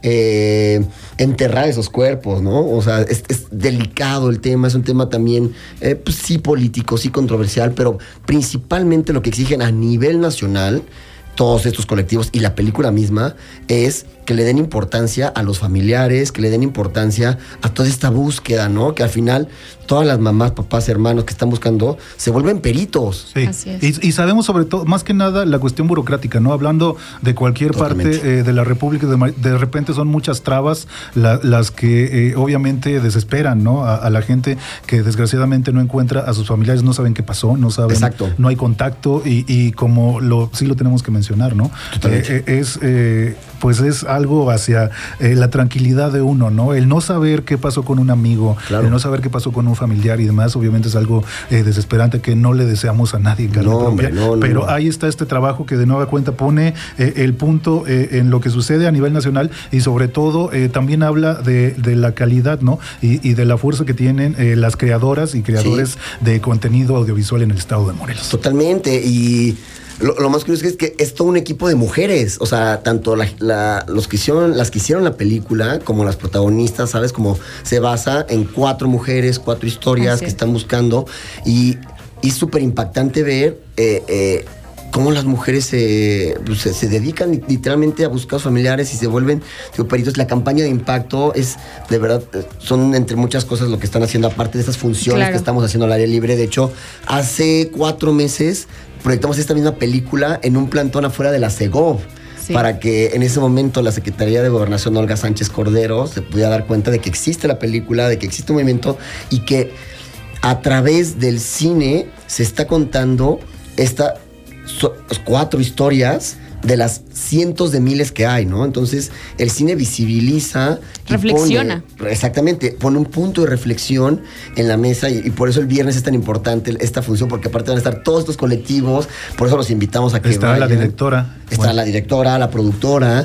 eh, enterrar esos cuerpos, ¿no? O sea, es, es delicado el tema, es un tema también, eh, pues sí político, sí controversial, pero principalmente lo que exigen a nivel nacional todos estos colectivos y la película misma es que le den importancia a los familiares, que le den importancia a toda esta búsqueda, ¿no? Que al final todas las mamás, papás, hermanos que están buscando se vuelven peritos. Sí. Así es. Y, y sabemos sobre todo, más que nada, la cuestión burocrática, ¿no? Hablando de cualquier Totalmente. parte eh, de la República, de, de repente son muchas trabas la, las que eh, obviamente desesperan, ¿no? A, a la gente que desgraciadamente no encuentra a sus familiares, no saben qué pasó, no saben, Exacto. no hay contacto y, y como lo sí lo tenemos que mencionar, ¿no? Eh, eh, es eh, pues es algo hacia eh, la tranquilidad de uno, ¿no? El no saber qué pasó con un amigo, claro. el no saber qué pasó con un familiar y demás, obviamente es algo eh, desesperante que no le deseamos a nadie en carne no, propia, hombre, no, no, pero no. ahí está este trabajo que de nueva cuenta pone eh, el punto eh, en lo que sucede a nivel nacional y sobre todo eh, también habla de, de la calidad, ¿no? Y, y de la fuerza que tienen eh, las creadoras y creadores sí. de contenido audiovisual en el estado de Morelos. Totalmente, y Lo, lo más curioso es que es todo un equipo de mujeres, o sea, tanto la, la, los que hicieron, las que hicieron la película como las protagonistas, ¿sabes? Como se basa en cuatro mujeres, cuatro historias Así que es. están buscando y, y es súper impactante ver eh, eh, cómo las mujeres se, pues, se, se dedican literalmente a buscar a sus familiares y se vuelven digo, peritos. La campaña de Impacto es, de verdad, son entre muchas cosas lo que están haciendo, aparte de estas funciones claro. que estamos haciendo al aire libre. De hecho, hace cuatro meses proyectamos esta misma película en un plantón afuera de la Segov. Sí. Para que en ese momento la Secretaría de Gobernación, Olga Sánchez Cordero, se pudiera dar cuenta de que existe la película, de que existe un movimiento y que a través del cine se está contando estas so, cuatro historias de las cientos de miles que hay, ¿no? Entonces, el cine visibiliza... Reflexiona. Pone, exactamente, pone un punto de reflexión en la mesa y, y por eso el viernes es tan importante esta función, porque aparte van a estar todos estos colectivos, por eso los invitamos a que Está vayan. la directora. Está bueno. la directora, la productora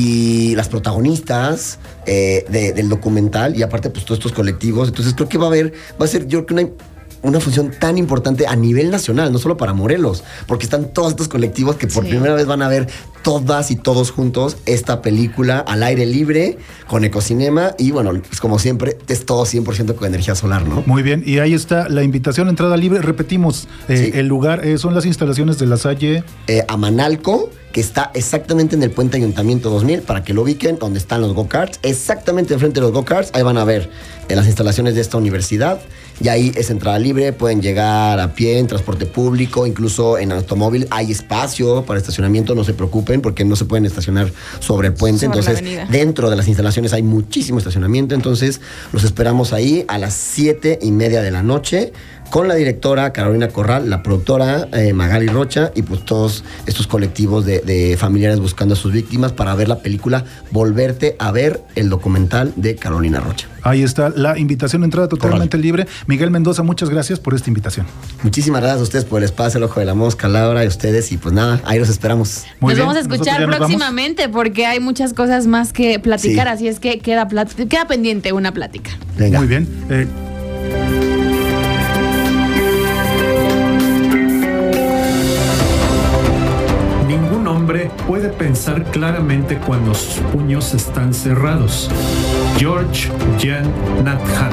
y las protagonistas eh, de, del documental y aparte, pues, todos estos colectivos. Entonces, creo que va a haber, va a ser, yo creo que una... una función tan importante a nivel nacional, no solo para Morelos, porque están todos estos colectivos que por sí. primera vez van a ver todas y todos juntos esta película al aire libre, con Ecocinema, y bueno, pues como siempre, es todo cien por ciento con energía solar, ¿no? Muy bien, y ahí está la invitación, entrada libre, repetimos, eh, sí. el lugar eh, son las instalaciones de La Salle. Eh, Amanalco, que está exactamente en el Puente Ayuntamiento dos mil, para que lo ubiquen, donde están los go-karts, exactamente enfrente de los go-karts, ahí van a ver en las instalaciones de esta universidad, y ahí es entrada libre, pueden llegar a pie, en transporte público, incluso en automóvil, hay espacio para estacionamiento, no se preocupen, porque no se pueden estacionar sobre el puente, sobre entonces dentro de las instalaciones hay muchísimo estacionamiento, entonces los esperamos ahí a las siete y media de la noche, con la directora Carolina Corral, la productora eh, Magali Rocha y pues todos estos colectivos de, de familiares buscando a sus víctimas para ver la película Volverte a ver, el documental de Carolina Rocha. Ahí está la invitación, entrada totalmente Corral. libre. Miguel Mendoza, muchas gracias por esta invitación. Muchísimas gracias a ustedes por el espacio, el ojo de la mosca, Laura, y ustedes, y pues nada, ahí los esperamos. Muy nos bien. Vamos a escuchar próximamente vamos. porque hay muchas cosas más que platicar, sí. así es que queda, plat- queda pendiente una plática. Venga. Muy bien. Eh, puede pensar claramente cuando sus puños están cerrados. George Jean Nathan.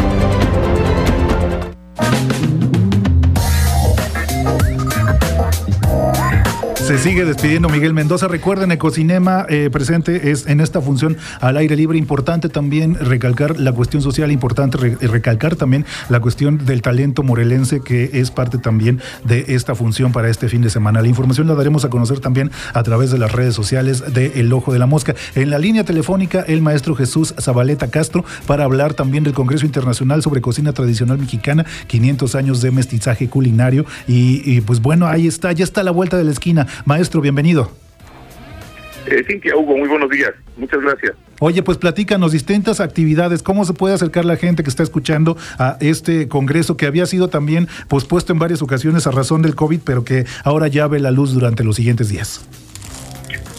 Se sigue despidiendo Miguel Mendoza. Recuerden, Ecocinema eh, presente es en esta función al aire libre. Importante también recalcar la cuestión social, importante re- recalcar también la cuestión del talento morelense, que es parte también de esta función para este fin de semana. La información la daremos a conocer también a través de las redes sociales de El Ojo de la Mosca. En la línea telefónica, el maestro Jesús Zabaleta Castro, para hablar también del Congreso Internacional sobre Cocina Tradicional Mexicana, quinientos años de mestizaje culinario. Y, y pues bueno, ahí está, ya está a la vuelta de la esquina. Maestro, bienvenido. Eh, Cintia, Hugo, muy buenos días. Muchas gracias. Oye, pues platícanos distintas actividades, cómo se puede acercar la gente que está escuchando a este congreso que había sido también pospuesto en varias ocasiones a razón del COVID, pero que ahora ya ve la luz durante los siguientes días.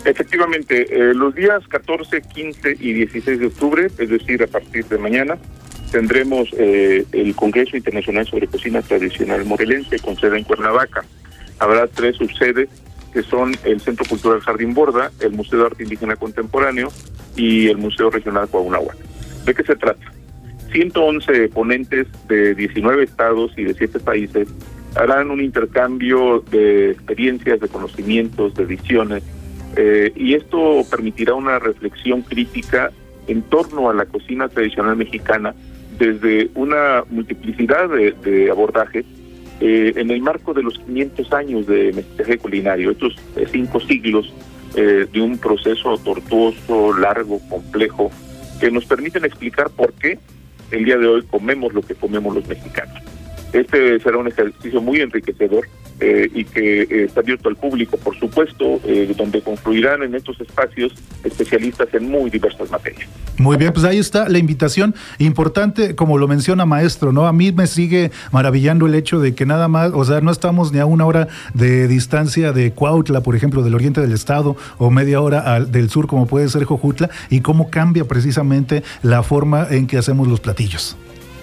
Efectivamente, eh, los días catorce, quince y dieciséis de octubre, es decir, a partir de mañana, tendremos eh, el Congreso Internacional sobre Cocina Tradicional Morelense con sede en Cuernavaca. Habrá tres subsedes que son el Centro Cultural Jardín Borda, el Museo de Arte Indígena Contemporáneo y el Museo Regional Coahuila. ¿De qué se trata? ciento once ponentes de diecinueve estados y de siete países harán un intercambio de experiencias, de conocimientos, de visiones, eh, y esto permitirá una reflexión crítica en torno a la cocina tradicional mexicana desde una multiplicidad de, de abordajes eh, en el marco de los quinientos años de mestizaje culinario, estos eh, cinco siglos eh, de un proceso tortuoso, largo, complejo, que nos permiten explicar por qué el día de hoy comemos lo que comemos los mexicanos. Este será un ejercicio muy enriquecedor eh, y que eh, está abierto al público, por supuesto, eh, donde confluirán en estos espacios especialistas en muy diversas materias. Muy bien, pues ahí está la invitación. Importante, como lo menciona maestro, ¿no? A mí me sigue maravillando el hecho de que nada más, o sea, no estamos ni a una hora de distancia de Cuautla, por ejemplo, del oriente del estado, o media hora al, del sur, como puede ser Jojutla, y cómo cambia precisamente la forma en que hacemos los platillos.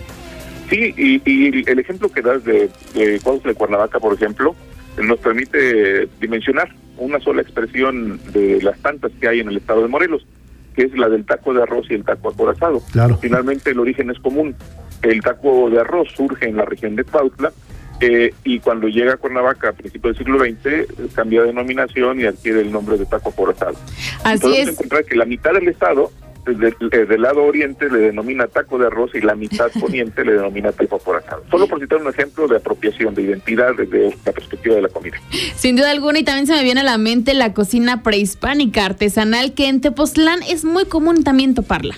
Sí, y, y el ejemplo que das de, de Cuautla de Cuernavaca, por ejemplo, nos permite dimensionar una sola expresión de las tantas que hay en el estado de Morelos, que es la del taco de arroz y el taco acorazado. Claro. Finalmente el origen es común. El taco de arroz surge en la región de Cuautla eh, y cuando llega a Cuernavaca a principios del siglo veinte cambia de denominación y adquiere el nombre de taco acorazado. Así Podemos es. encontrar que la mitad del estado Del, del lado oriente le denomina taco de arroz y la mitad poniente le denomina taco acorazado. Solo por citar un ejemplo de apropiación, de identidad desde la perspectiva de la comida. Sin duda alguna, y también se me viene a la mente la cocina prehispánica artesanal, que en Tepoztlán es muy común también toparla.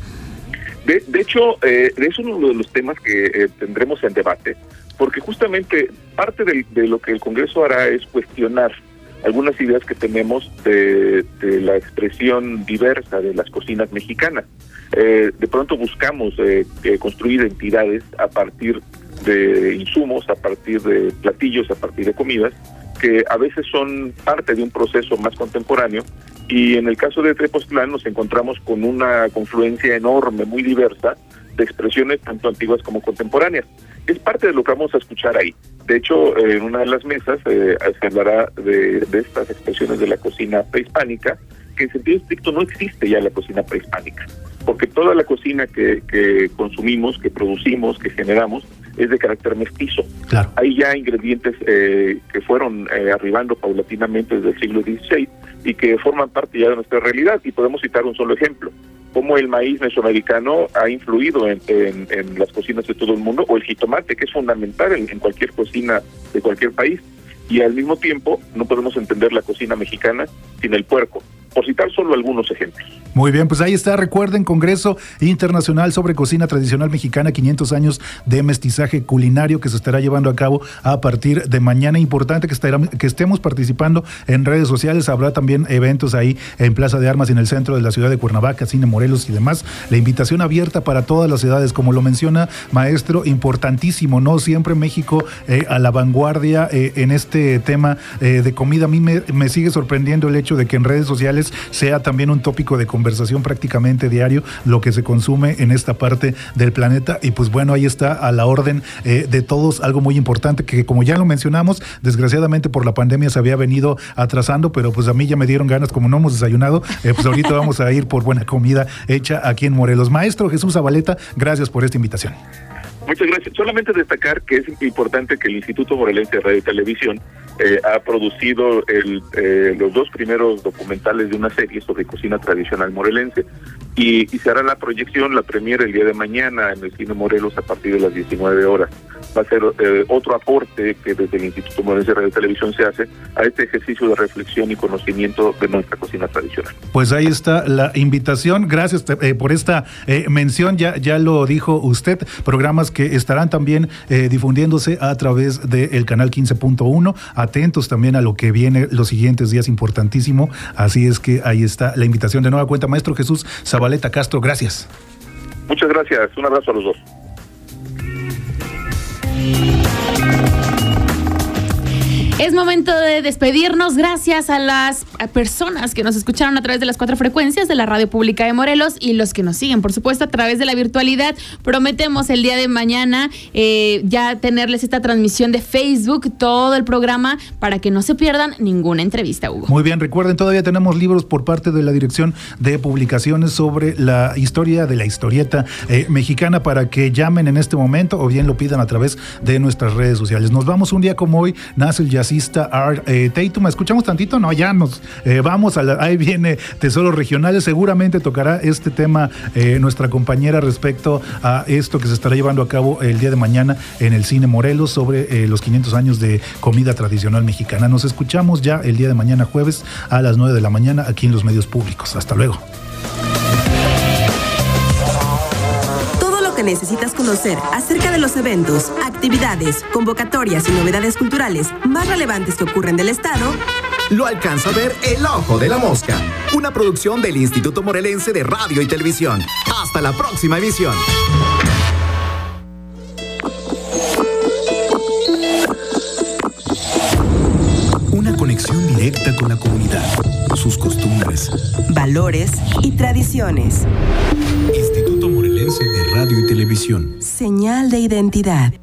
De, de hecho, eh, es uno de los temas que eh, tendremos en debate, porque justamente parte de, de lo que el Congreso hará es cuestionar algunas ideas que tenemos de, de la expresión diversa de las cocinas mexicanas. Eh, de pronto buscamos eh, eh, construir entidades a partir de insumos, a partir de platillos, a partir de comidas, que a veces son parte de un proceso más contemporáneo, y en el caso de Tepoztlán nos encontramos con una confluencia enorme, muy diversa, de expresiones tanto antiguas como contemporáneas. Es parte de lo que vamos a escuchar ahí. De hecho, en una de las mesas eh, se hablará de, de estas expresiones de la cocina prehispánica, que en sentido estricto no existe ya la cocina prehispánica, porque toda la cocina que, que consumimos, que producimos, que generamos, es de carácter mestizo. Claro. Hay ya ingredientes eh, que fueron eh, arribando paulatinamente desde el siglo dieciséis y que forman parte ya de nuestra realidad, y podemos citar un solo ejemplo: cómo el maíz mesoamericano ha influido en, en, en las cocinas de todo el mundo, o el jitomate, que es fundamental en, en cualquier cocina de cualquier país. Y al mismo tiempo no podemos entender la cocina mexicana sin el puerco, por citar solo algunos ejemplos. Muy bien, pues ahí está. Recuerden, Congreso Internacional sobre Cocina Tradicional Mexicana, quinientos años de mestizaje culinario, que se estará llevando a cabo a partir de mañana. Importante que, estará, que estemos participando en redes sociales. Habrá también eventos ahí en Plaza de Armas, en el centro de la ciudad de Cuernavaca, Cine Morelos y demás. La invitación abierta para todas las edades, como lo menciona maestro, importantísimo, ¿no? Siempre México eh, a la vanguardia eh, en este tema eh, de comida. A mí me, me sigue sorprendiendo el hecho de que en redes sociales sea también un tópico de conversación prácticamente diario lo que se consume en esta parte del planeta. Y pues bueno, ahí está a la orden eh, de todos algo muy importante que, como ya lo mencionamos, desgraciadamente por la pandemia se había venido atrasando, pero pues a mí ya me dieron ganas, como no hemos desayunado, eh, pues ahorita vamos a ir por buena comida hecha aquí en Morelos. Maestro Jesús Zabaleta, gracias por esta invitación. Muchas gracias. Solamente destacar que es importante que el Instituto Morelense de Radio y Televisión eh, ha producido el, eh, los dos primeros documentales de una serie sobre cocina tradicional morelense, y, y se hará la proyección, la premiere el día de mañana en el Cine Morelos a partir de las diecinueve horas. Va a ser eh, otro aporte que desde el Instituto Morelense de Radio y Televisión se hace a este ejercicio de reflexión y conocimiento de nuestra cocina tradicional. Pues ahí está la invitación. Gracias eh, por esta eh, mención. Ya, ya lo dijo usted, programas que estarán también eh, difundiéndose a través del canal quince punto uno. Atentos también a lo que viene los siguientes días, importantísimo. Así es que ahí está la invitación de nueva cuenta. Maestro Jesús Zabaleta Castro, gracias. Muchas gracias. Un abrazo a los dos. Es momento de despedirnos. Gracias a las personas que nos escucharon a través de las cuatro frecuencias de la Radio Pública de Morelos y los que nos siguen, por supuesto, a través de la virtualidad. Prometemos el día de mañana eh, ya tenerles esta transmisión de Facebook, todo el programa, para que no se pierdan ninguna entrevista, Hugo. Muy bien, recuerden, todavía tenemos libros por parte de la Dirección de Publicaciones sobre la historia de la historieta eh, mexicana para que llamen en este momento o bien lo pidan a través de nuestras redes sociales. Nos vamos un día como hoy, nace el jazzista Art eh, Tatum. ¿Escuchamos tantito? No, ya nos eh, vamos, a la, ahí viene Tesoros Regionales, seguramente tocará este tema eh, nuestra compañera respecto a esto que se estará llevando a cabo el día de mañana en el Cine Morelos sobre eh, los quinientos años de comida tradicional mexicana. Nos escuchamos ya el día de mañana jueves a las nueve de la mañana aquí en los medios públicos. Hasta luego. Todo lo que necesitas conocer acerca de los eventos, actividades, convocatorias y novedades culturales más relevantes que ocurren del Estado lo alcanza a ver El Ojo de la Mosca, una producción del Instituto Morelense de Radio y Televisión. Hasta la próxima emisión. Una conexión directa con la comunidad, sus costumbres, valores y tradiciones. Instituto Morelense de Radio y Televisión. Señal de identidad.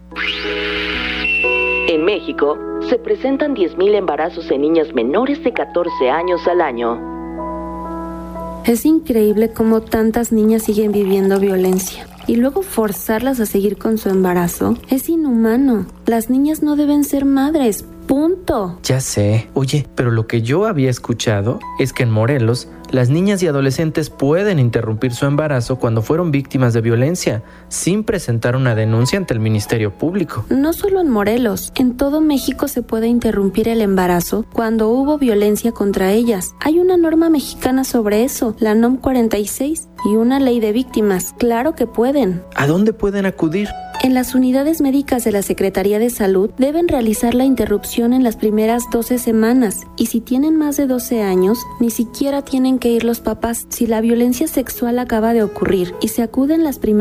En México, se presentan diez mil embarazos en niñas menores de catorce años al año. Es increíble cómo tantas niñas siguen viviendo violencia. Y luego forzarlas a seguir con su embarazo es inhumano. Las niñas no deben ser madres. Punto. Ya sé. Oye, pero lo que yo había escuchado es que en Morelos las niñas y adolescentes pueden interrumpir su embarazo cuando fueron víctimas de violencia, sin presentar una denuncia ante el Ministerio Público. No solo en Morelos, en todo México se puede interrumpir el embarazo cuando hubo violencia contra ellas. Hay una norma mexicana sobre eso, la N O M cuarenta y seis, y una ley de víctimas. Claro que pueden. ¿A dónde pueden acudir? En las unidades médicas de la Secretaría de Salud deben realizar la interrupción en las primeras doce semanas y si tienen más de doce años, ni siquiera tienen que ir los papás. Si la violencia sexual acaba de ocurrir y se acuden las primeras